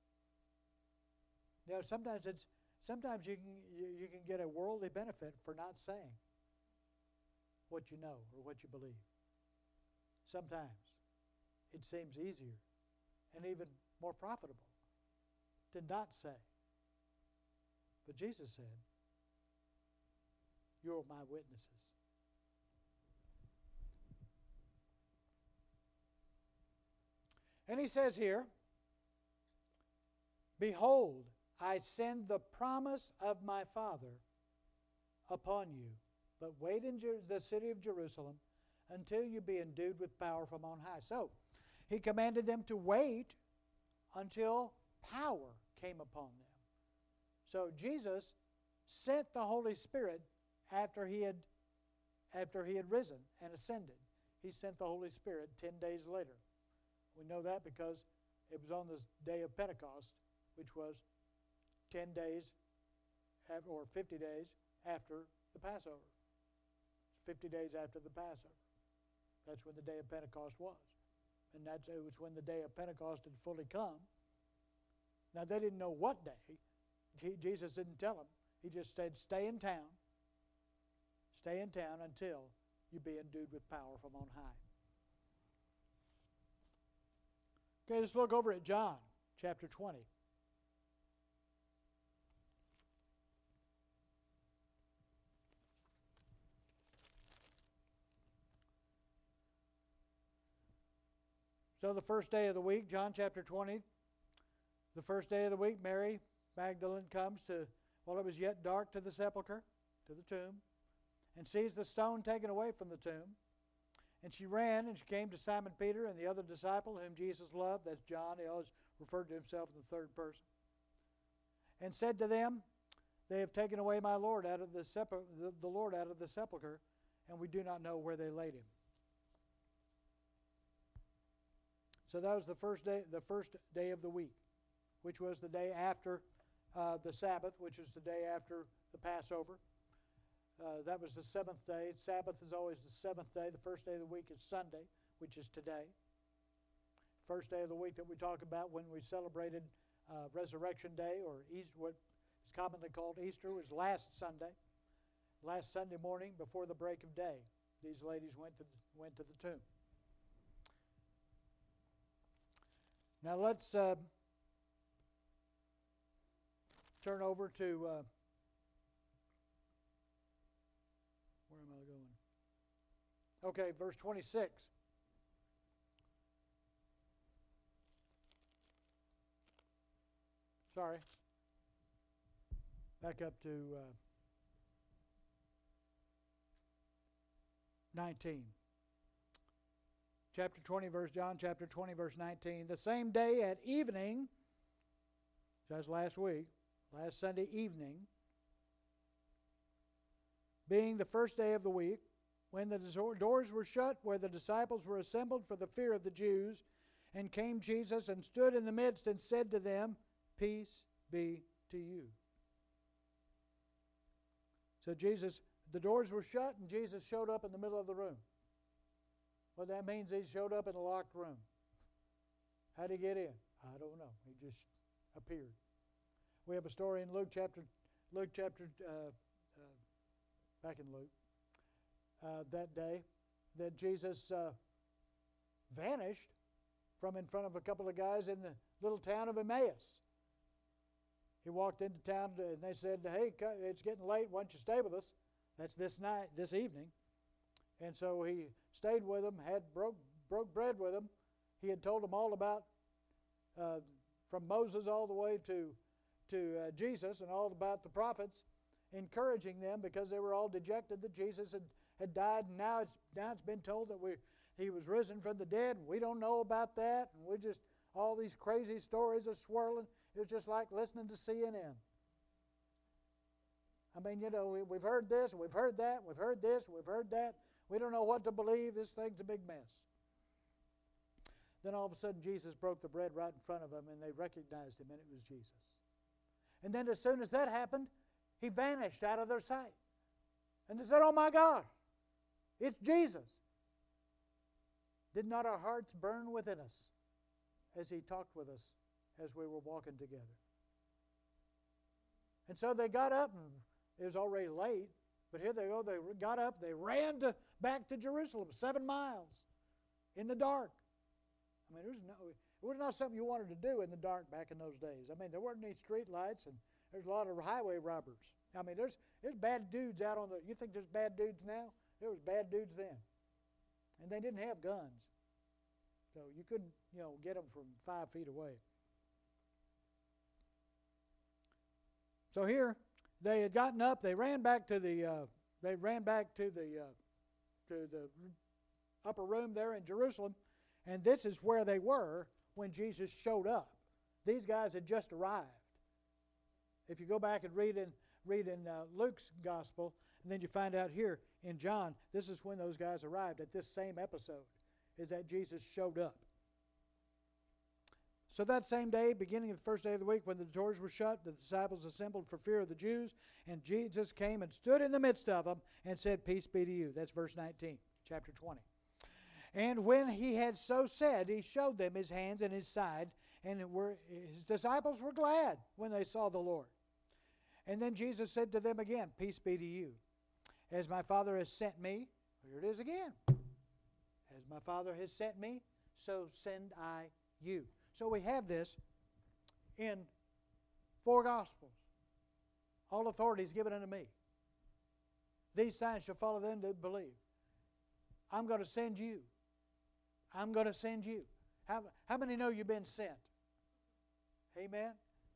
You know, sometimes it's sometimes you can you, you can get a worldly benefit for not saying what you know or what you believe. Sometimes it seems easier and even more profitable to not say. But Jesus said, you're my witnesses. And he says here, behold, I send the promise of my Father upon you, but wait in Jer- the city of Jerusalem until you be endued with power from on high. So, he commanded them to wait until power came upon them. So Jesus sent the Holy Spirit after he had after he had risen and ascended. He sent the Holy Spirit ten days later We know that because it was on the day of Pentecost, which was ten days after, or fifty days after the Passover. fifty days after the Passover. That's when the day of Pentecost was. And that's, it was when the day of Pentecost had fully come. Now, they didn't know what day. He, Jesus didn't tell them. He just said, stay in town. Stay in town until you be endued with power from on high. Okay, let's look over at John chapter twenty. So the first day of the week, John chapter twenty, the first day of the week, Mary Magdalene comes to, while it was yet dark, to the sepulchre, to the tomb, and sees the stone taken away from the tomb. And she ran and she came to Simon Peter and the other disciple whom Jesus loved. That's John. He always referred to himself in the third person. And said to them, they have taken away my Lord out of the, sepul- the, the Lord out of the sepulchre, and we do not know where they laid him. So that was the first day, the first day of the week, which was the day after uh, the Sabbath, which is the day after the Passover. Uh, that was the seventh day. Sabbath is always the seventh day. The first day of the week is Sunday, which is today. First day of the week that we talk about when we celebrated uh, Resurrection Day, or Easter, what is commonly called Easter, was last Sunday. Last Sunday morning before the break of day, these ladies went to the, went to the tomb. Now let's uh, turn over to, uh, where am I going? Okay, verse twenty-six. Sorry. Back up to uh, nineteen. Chapter twenty, verse John, chapter twenty, verse nineteen. The same day at evening, that's last week, last Sunday evening, being the first day of the week, when the doors were shut, where the disciples were assembled for the fear of the Jews, and came Jesus and stood in the midst and said to them, peace be to you. So Jesus, the doors were shut, and Jesus showed up in the middle of the room. Well, that means he showed up in a locked room. How did he get in? I don't know. He just appeared. We have a story in Luke chapter, Luke chapter, uh, uh, back in Luke, uh, that day, that Jesus uh, vanished from in front of a couple of guys in the little town of Emmaus. He walked into town to, and they said, hey, it's getting late. Why don't you stay with us? That's this night, this evening. And so he stayed with them, had broke broke bread with them. He had told them all about, uh, from Moses all the way to to uh, Jesus, and all about the prophets, encouraging them because they were all dejected that Jesus had, had died, and now it's now it's been told that we he was risen from the dead. And we don't know about that, and we just all these crazy stories are swirling. It was just like listening to C N N. I mean, you know, we, we've heard this, we've heard that, we've heard this, we've heard that. We don't know what to believe. This thing's a big mess. Then all of a sudden, Jesus broke the bread right in front of them, and they recognized him, and it was Jesus. And then as soon as that happened, he vanished out of their sight. And they said, oh my God, it's Jesus. Did not our hearts burn within us as he talked with us as we were walking together? And so they got up, and it was already late. But here they go, they got up, they ran to, back to Jerusalem, seven miles in the dark. I mean, it was, no, it was not something you wanted to do in the dark back in those days. I mean, there weren't any street lights, and there's a lot of highway robbers. I mean, there's there's bad dudes out on the, you think there's bad dudes now? There was bad dudes then. And they didn't have guns. So you couldn't, you know, get them from five feet away. So here, they had gotten up. They ran back to the. Uh, they ran back to the uh, to the upper room there in Jerusalem, and this is where they were when Jesus showed up. These guys had just arrived. If you go back and read in read in uh, Luke's gospel, and then you find out here in John, this is when those guys arrived at this same episode. Is that Jesus showed up. So that same day, beginning of the first day of the week, when the doors were shut, the disciples assembled for fear of the Jews, and Jesus came and stood in the midst of them and said, Peace be to you. That's verse nineteen, chapter twenty. And when he had so said, he showed them his hands and his side, and were, his disciples were glad when they saw the Lord. And then Jesus said to them again, Peace be to you. As my Father has sent me, here it is again. As my Father has sent me, so send I you. So we have this in four Gospels. All authority is given unto me. These signs shall follow them that believe. I'm going to send you. I'm going to send you. How, how many know you've been sent? Amen?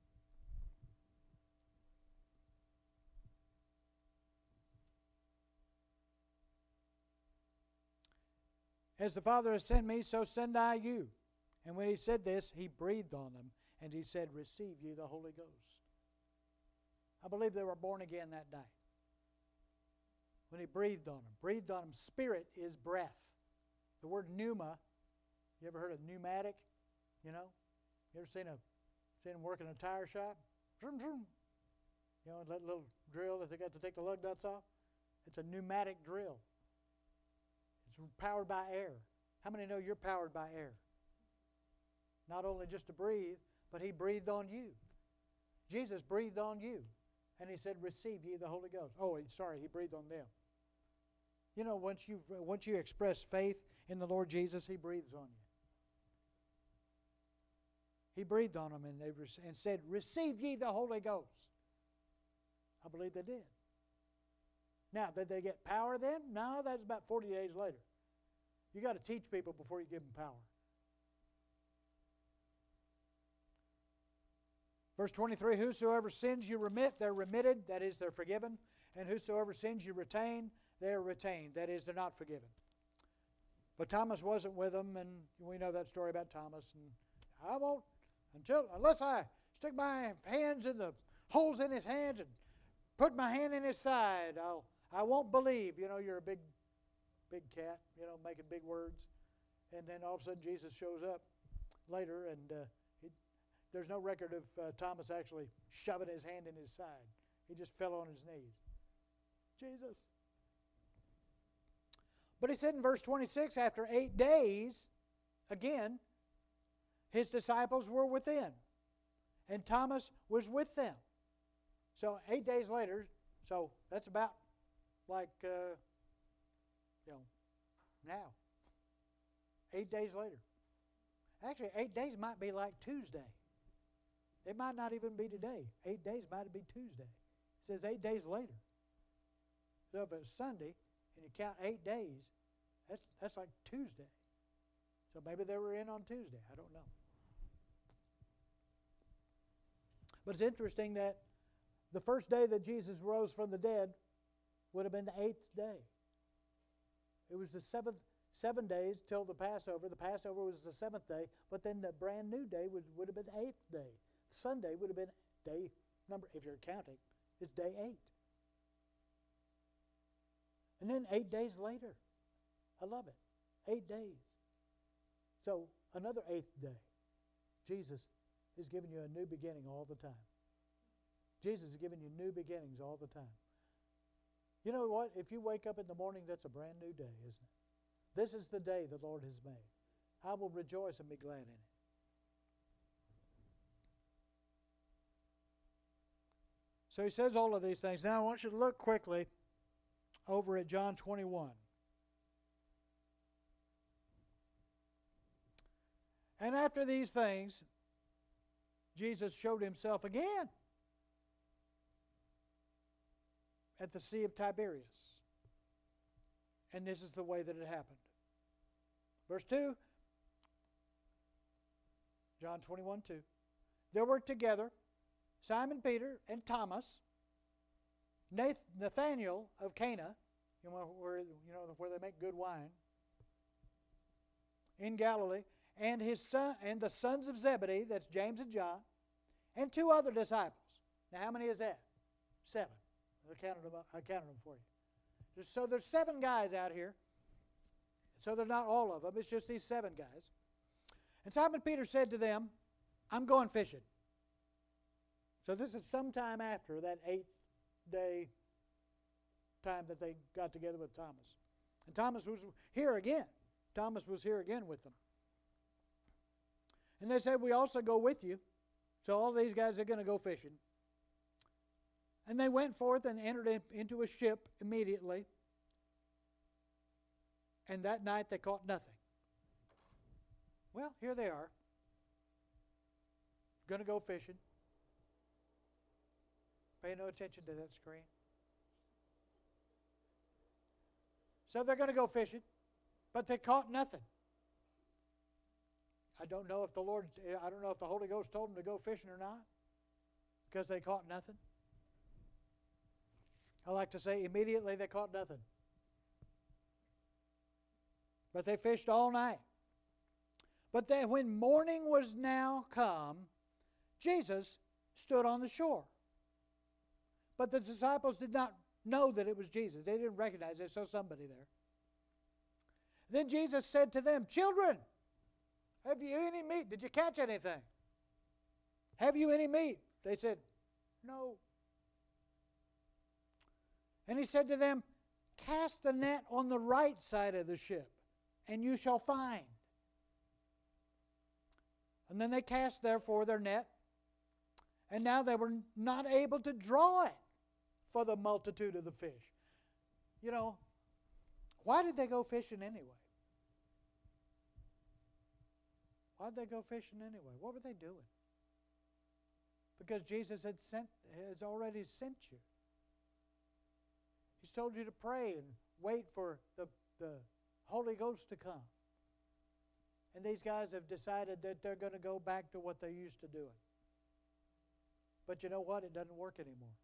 As the Father has sent me, so send I you. And when he said this, he breathed on them, and he said, Receive ye the Holy Ghost. I believe they were born again that night. When he breathed on them. Breathed on them. Spirit is breath. The word pneuma, you ever heard of pneumatic? You know? You ever seen a seen them work in a tire shop? Vroom, vroom. You know, that little drill that they got to take the lug nuts off? It's a pneumatic drill. It's powered by air. How many know you're powered by air? Not only just to breathe, but he breathed on you. Jesus breathed on you. And he said, Receive ye the Holy Ghost. Oh, sorry, he breathed on them. You know, once you once you express faith in the Lord Jesus, he breathes on you. He breathed on them and, they and said, Receive ye the Holy Ghost. I believe they did. Now, did they get power then? No, that's about forty days later. You got to teach people before you give them power. Verse twenty-three, Whosoever sins you remit, they're remitted, that is, they're forgiven. And whosoever sins you retain, they're retained, that is, they're not forgiven. But Thomas wasn't with them, and we know that story about Thomas. And I won't, until unless I stick my hands in the holes in his hands and put my hand in his side, I'll I won't believe. You know, you're a big, big cat, you know, making big words. And then all of a sudden Jesus shows up later, and uh, he, there's no record of uh, Thomas actually shoving his hand in his side. He just fell on his knees. Jesus. But he said in verse twenty-six, after eight days, again, his disciples were within, and Thomas was with them. So eight days later, so that's about like, uh, you know, now. Eight days later. Actually, eight days might be like Tuesday. It might not even be today. Eight days might be Tuesday. It says eight days later. So if it's Sunday and you count eight days, that's that's like Tuesday. So maybe they were in on Tuesday. I don't know. But it's interesting that the first day that Jesus rose from the dead would have been the eighth day. It was the seventh, seven days till the Passover. The Passover was the seventh day, but then the brand new day would, would have been the eighth day. Sunday would have been day number, if you're counting, it's day eight. And then eight days later. I love it. Eight days. So another eighth day. Jesus is giving you a new beginning all the time. Jesus is giving you new beginnings all the time. You know what? If you wake up in the morning, that's a brand new day, isn't it? This is the day the Lord has made. I will rejoice and be glad in it. So he says all of these things. Now I want you to look quickly over at John twenty-one. And after these things, Jesus showed himself again at the Sea of Tiberias. And this is the way that it happened. Verse two, John twenty-one, two. There were together Simon Peter and Thomas, Nathanael of Cana, you know, where, you know, where they make good wine, in Galilee, and his son and the sons of Zebedee, that's James and John, and two other disciples. Now, how many is that? Seven. I counted them, I counted them for you. So there's seven guys out here. So they're not all of them. It's just these seven guys. And Simon Peter said to them, I'm going fishing. So this is sometime after that eighth day time that they got together with Thomas. And Thomas was here again. Thomas was here again with them. And they said, we also go with you. So all these guys are going to go fishing. And they went forth and entered in, into a ship immediately. And that night they caught nothing. Well, here they are. Going to go fishing. Pay no attention to that screen. So they're going to go fishing, but they caught nothing. I don't know if the Lord, I don't know if the Holy Ghost told them to go fishing or not, because they caught nothing. I like to say immediately they caught nothing. But they fished all night. But then when morning was now come, Jesus stood on the shore. But the disciples did not know that it was Jesus. They didn't recognize it. They saw somebody there. Then Jesus said to them, children, have you any meat? Did you catch anything? Have you any meat? They said, no. And he said to them, cast the net on the right side of the ship, and you shall find. And then they cast therefore their net, and now they were not able to draw it for the multitude of the fish. You know, why did they go fishing anyway? Why did they go fishing anyway? What were they doing? Because Jesus had sent, has already sent you. He's told you to pray and wait for the, the Holy Ghost to come. And these guys have decided that they're going to go back to what they're used to doing. But you know what? It doesn't work anymore.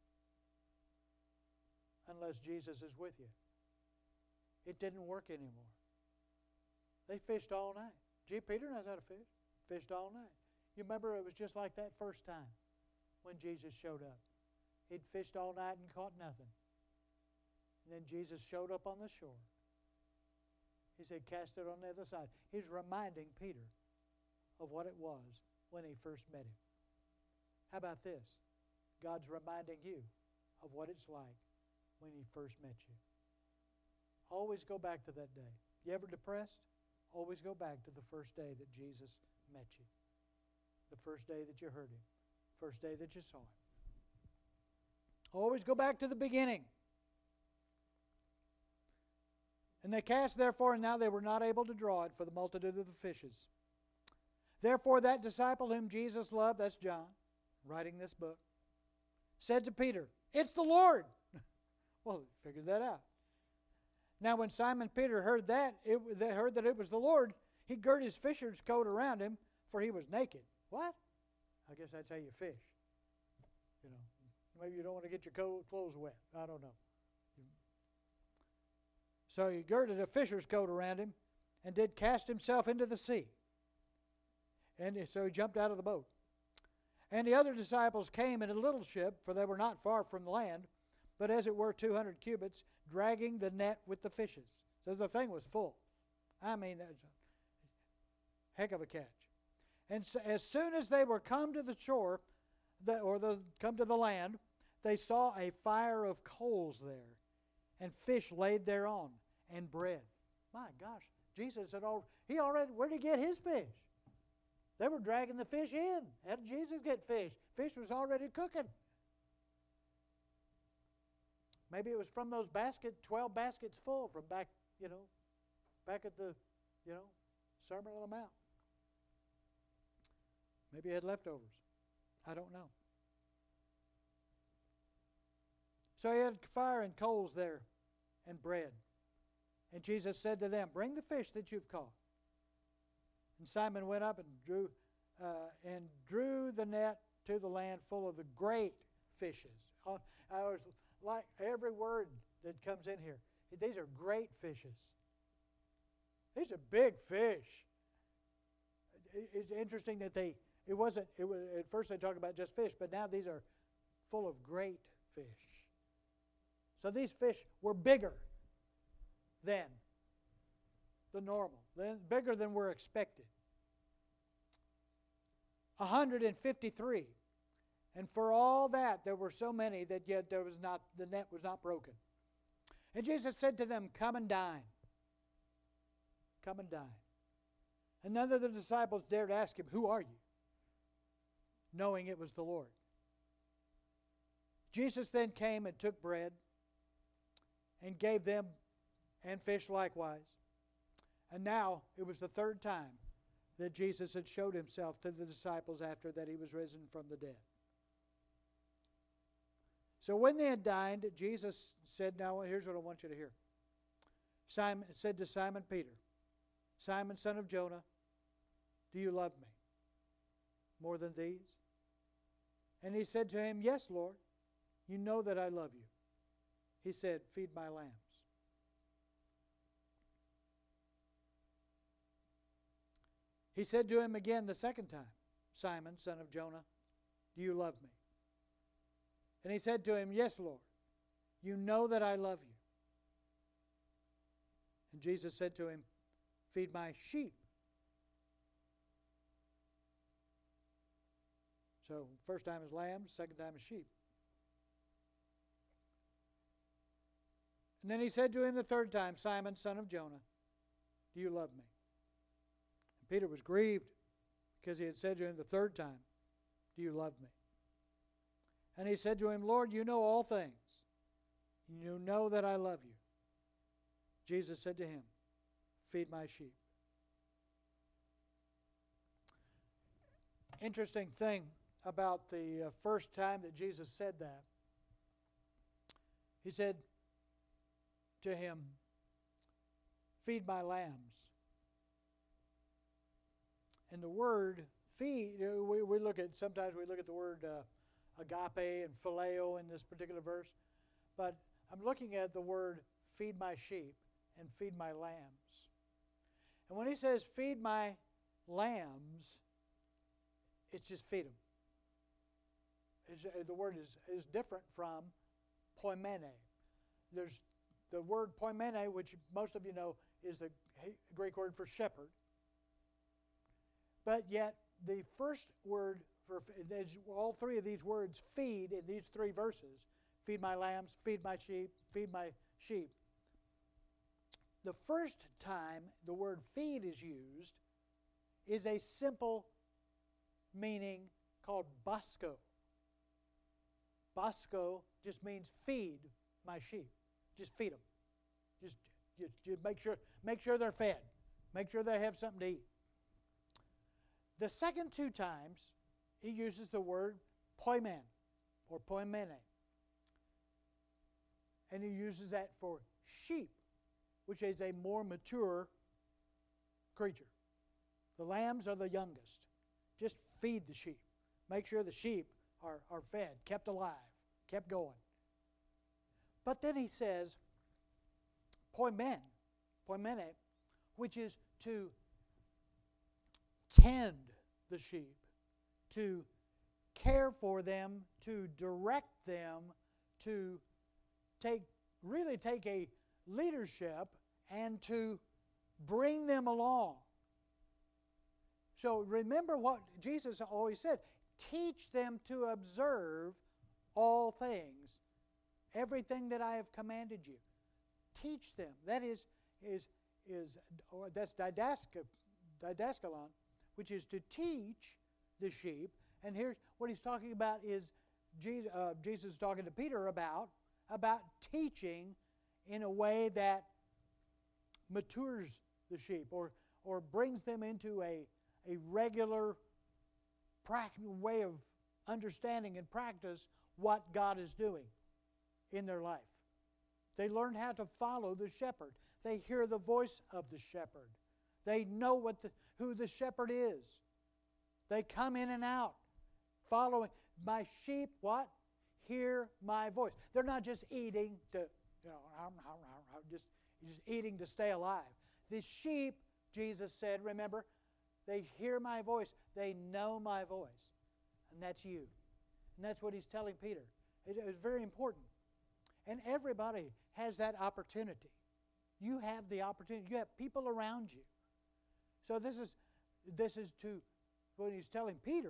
Unless Jesus is with you. It didn't work anymore. They fished all night. Gee, Peter knows how to fish. Fished all night. You remember it was just like that first time when Jesus showed up. He'd fished all night and caught nothing. And then Jesus showed up on the shore. He said, cast it on the other side. He's reminding Peter of what it was when he first met him. How about this? God's reminding you of what it's like when he first met you. Always go back to that day. You ever depressed? Always go back to the first day that Jesus met you. The first day that you heard him. First day that you saw him. Always go back to the beginning. And they cast therefore, and now they were not able to draw it for the multitude of the fishes. Therefore that disciple whom Jesus loved, that's John, writing this book, said to Peter, it's the Lord. Well, figured that out. Now when Simon Peter heard that, it, they heard that it was the Lord, he girded his fisher's coat around him, for he was naked. What? I guess that's how you fish. You know, maybe you don't want to get your co- clothes wet. I don't know. So he girded a fisher's coat around him and did cast himself into the sea. And so he jumped out of the boat. And the other disciples came in a little ship, for they were not far from the land, but as it were two hundred cubits, dragging the net with the fishes. So the thing was full. I mean, that's a heck of a catch. And so as soon as they were come to the shore, the, or the, come to the land, they saw a fire of coals there, and fish laid thereon, and bread. My gosh, Jesus had all, he already, where did he get his fish? They were dragging the fish in. How did Jesus get fish? Fish was already cooking. Maybe it was from those baskets, twelve baskets full from back, you know, back at the, you know, Sermon on the Mount. Maybe he had leftovers. I don't know. So he had fire and coals there and bread. And Jesus said to them, bring the fish that you've caught. And Simon went up and drew uh, and drew the net to the land full of the great fishes. I was like every word that comes in here. These are great fishes. These are big fish. It's interesting that they, it wasn't, it was, at first they talked about just fish, but now these are full of great fish. So these fish were bigger than the normal, than, bigger than were expected. one hundred fifty-three. And for all that, there were so many that yet there was not, the net was not broken. And Jesus said to them, come and dine. Come and dine. And none of the disciples dared ask him, who are you? Knowing it was the Lord. Jesus then came and took bread and gave them, and fish likewise. And now it was the third time that Jesus had showed himself to the disciples after that he was risen from the dead. So when they had dined, Jesus said, now here's what I want you to hear. Simon said to Simon Peter, Simon, son of Jonah, do you love me more than these? And he said to him, yes, Lord, you know that I love you. He said, feed my lambs. He said to him again the second time, Simon, son of Jonah, do you love me? And he said to him, yes, Lord, you know that I love you. And Jesus said to him, feed my sheep. So first time is lambs, second time is sheep. And then he said to him the third time, Simon, son of Jonah, do you love me? And Peter was grieved because he had said to him the third time, do you love me? And he said to him, Lord, you know all things. You know that I love you. Jesus said to him, feed my sheep. Interesting thing about the uh, first time that Jesus said that. He said to him, feed my lambs. And the word feed, we, we look at, sometimes we look at the word uh, agape and phileo in this particular verse, but I'm looking at the word feed my sheep and feed my lambs. And when he says feed my lambs, it's just feed them. It's, uh, the word is, is different from poimene. There's the word poimene, which most of you know is the Greek word for shepherd. But yet the first word for all three of these words feed in these three verses, feed my lambs, feed my sheep, feed my sheep. The first time the word feed is used is a simple meaning called basko. Basko just means feed my sheep. Just feed them. Just, just, just make sure, make sure they're fed. Make sure they have something to eat. The second two times, he uses the word poimen or poimene. And he uses that for sheep, which is a more mature creature. The lambs are the youngest. Just feed the sheep. Make sure the sheep are, are fed, kept alive, kept going. But then he says, poimen, poimene, which is to tend the sheep, to care for them, to direct them, to take really take a leadership and to bring them along. So remember what Jesus always said, teach them to observe all things, everything that I have commanded you. Teach them. That is, is, is or that's didask- didaskalon, which is to teach the sheep. And here's what he's talking about is Jesus, uh, Jesus is talking to Peter about, about teaching in a way that matures the sheep or, or brings them into a, a regular practical way of understanding and practice what God is doing in their life. They learn how to follow the shepherd. They hear the voice of the shepherd. They know what the, who the shepherd is. They come in and out following. My sheep, what? Hear my voice. They're not just eating to, you know, just, just eating to stay alive. The sheep, Jesus said, remember, they hear my voice. They know my voice. And that's you. And that's what he's telling Peter. It is very important. And everybody has that opportunity. You have the opportunity. You have people around you. So this is this is to when he's telling Peter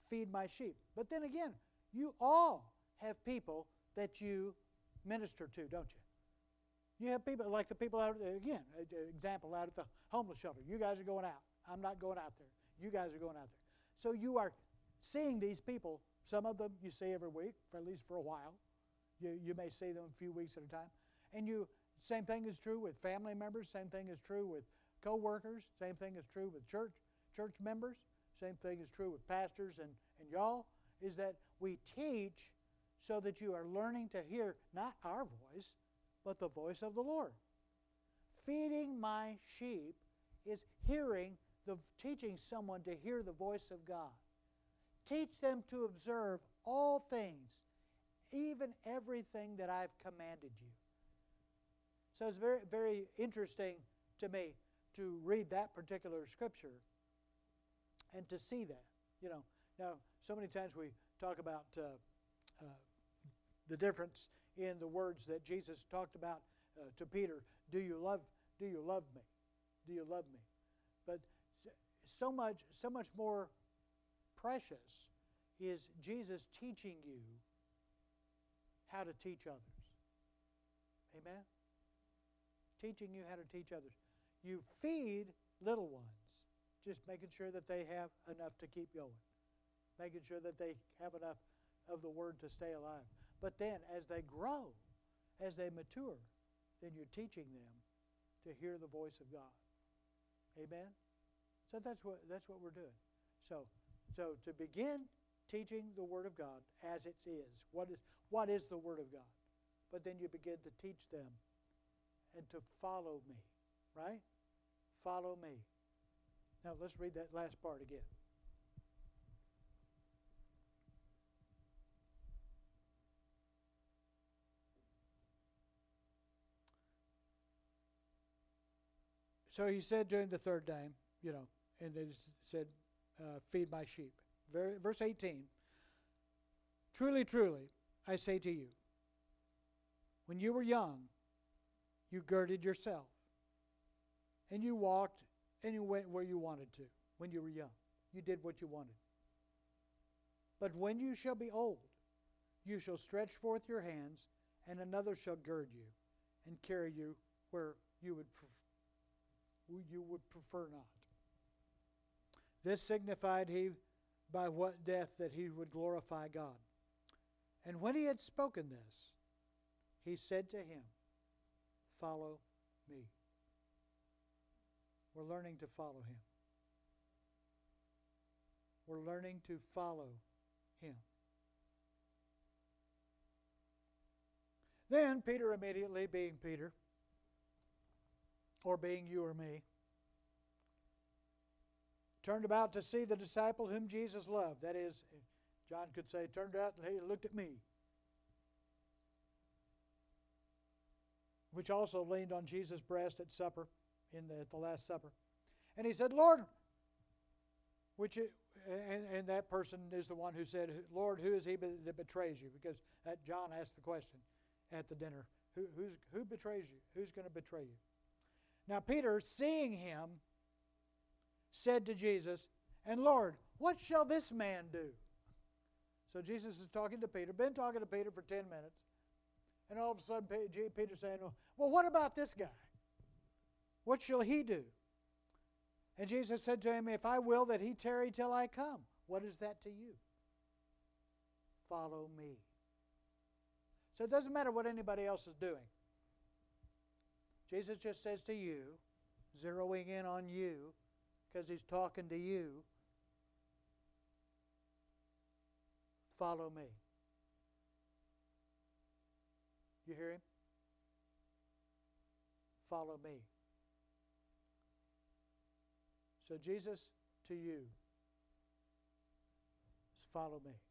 feed my sheep. But then again, you all have people that you minister to, don't you? You have people like the people out, again, example out at the homeless shelter. You guys are going out. I'm not going out there. You guys are going out there. So you are seeing these people. Some of them you see every week, for at least for a while. You, you may see them a few weeks at a time. And you, same thing is true with family members. Same thing is true with co-workers. Same thing is true with church church members. Same thing is true with pastors and, and y'all, is that we teach so that you are learning to hear not our voice, but the voice of the Lord. Feeding my sheep is hearing, the teaching someone to hear the voice of God. Teach them to observe all things, even everything that I've commanded you. So it's very, very interesting to me to read that particular scripture and to see that. You know, now so many times we talk about uh, uh, the difference in the words that Jesus talked about uh, to Peter. Do you love? Do you love me? Do you love me? But so much, so much more precious is Jesus teaching you how to teach others. Amen? Teaching you how to teach others. You feed little ones, just making sure that they have enough to keep going, making sure that they have enough of the Word to stay alive. But then as they grow, as they mature, then you're teaching them to hear the voice of God. Amen? So that's what that's what we're doing. So so to begin teaching the Word of God as it is. What is what is the Word of God? But then you begin to teach them and to follow me. Right? Follow me. Now let's read that last part again. So he said during the third time, you know, and they said, uh, feed my sheep. Very, verse eighteen, truly, truly, I say to you, when you were young, you girded yourself, and you walked, and you went where you wanted to when you were young. You did what you wanted. But when you shall be old, you shall stretch forth your hands, and another shall gird you and carry you where you would prefer. You would prefer not. This signified he by what death that he would glorify God. And when he had spoken this, he said to him, follow me. We're learning to follow him. We're learning to follow him. Then Peter immediately, being Peter, or being you or me, turned about to see the disciple whom Jesus loved. That is, John could say, turned out and he looked at me. Which also leaned on Jesus' breast at supper, in the, at the Last Supper. And he said, Lord, which it, and, and that person is the one who said, Lord, who is he that betrays you? Because that John asked the question at the dinner. Who, who's, who betrays you? Who's going to betray you? Now Peter, seeing him, said to Jesus, and Lord, what shall this man do? So Jesus is talking to Peter, been talking to Peter for ten minutes, and all of a sudden Peter's saying, well, what about this guy? What shall he do? And Jesus said to him, if I will that he tarry till I come, what is that to you? Follow me. So it doesn't matter what anybody else is doing. Jesus just says to you, zeroing in on you, because he's talking to you, follow me. You hear him? Follow me. So Jesus to you is follow me.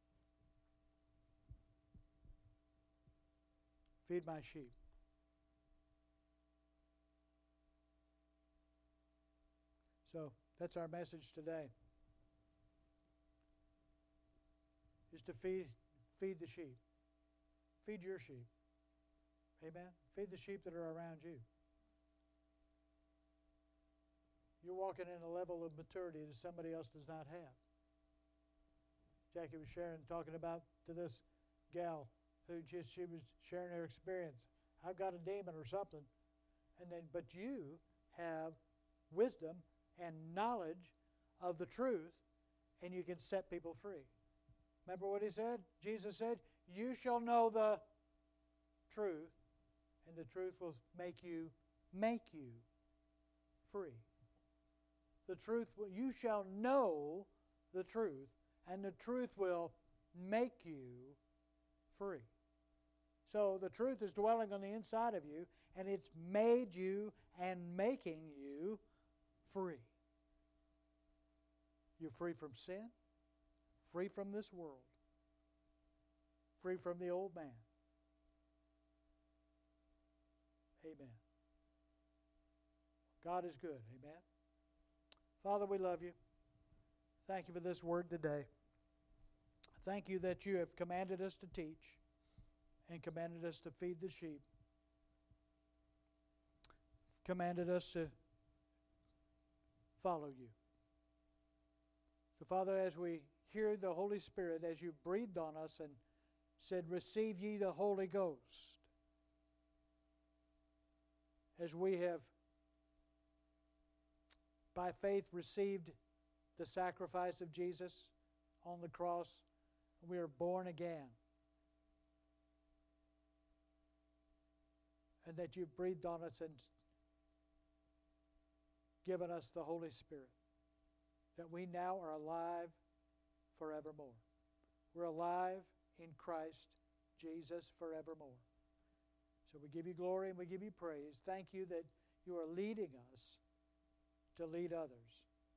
Feed my sheep. So that's our message today. Is to feed feed the sheep. Feed your sheep. Amen. Feed the sheep that are around you. You're walking in a level of maturity that somebody else does not have. Jackie was sharing, talking about to this gal who just, she was sharing her experience. I've got a demon or something. And then, but you have wisdom and knowledge of the truth, and you can set people free. Remember what he said? Jesus said, you shall know the truth, and the truth will make you, make you free. The truth, will, you shall know the truth, and the truth will make you free. So the truth is dwelling on the inside of you, and it's made you and making you free. You're free from sin, free from this world, free from the old man. Amen. God is good. Amen. Father, we love you. Thank you for this word today. Thank you that you have commanded us to teach and commanded us to feed the sheep. Commanded us to follow you. So, Father, as we hear the Holy Spirit, as you breathed on us and said, receive ye the Holy Ghost, as we have by faith received the sacrifice of Jesus on the cross, we are born again. And that you've breathed on us and given us the Holy Spirit. That we now are alive forevermore. We're alive in Christ Jesus forevermore. So we give you glory and we give you praise. Thank you that you are leading us to lead others.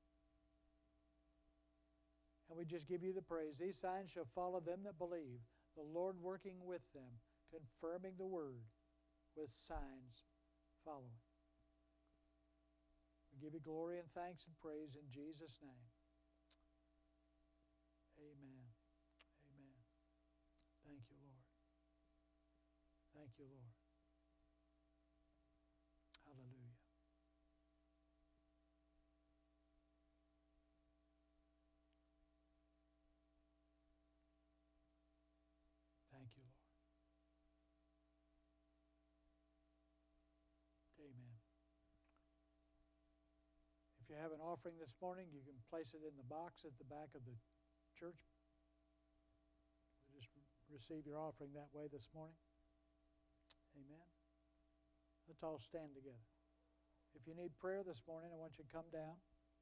And we just give you the praise. These signs shall follow them that believe, the Lord working with them, confirming the word with signs following. We give you glory and thanks and praise in Jesus' name. Amen. Amen. Thank you, Lord. Thank you, Lord. Hallelujah. Thank you, Lord. Amen. If you have an offering this morning, you can place it in the box at the back of the church. We'll just receive your offering that way this morning. Amen. Let's all stand together. If you need prayer this morning, I want you to come down.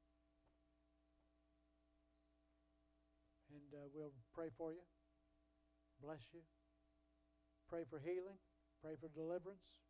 And uh, we'll pray for you. Bless you. Pray for healing. Pray for deliverance.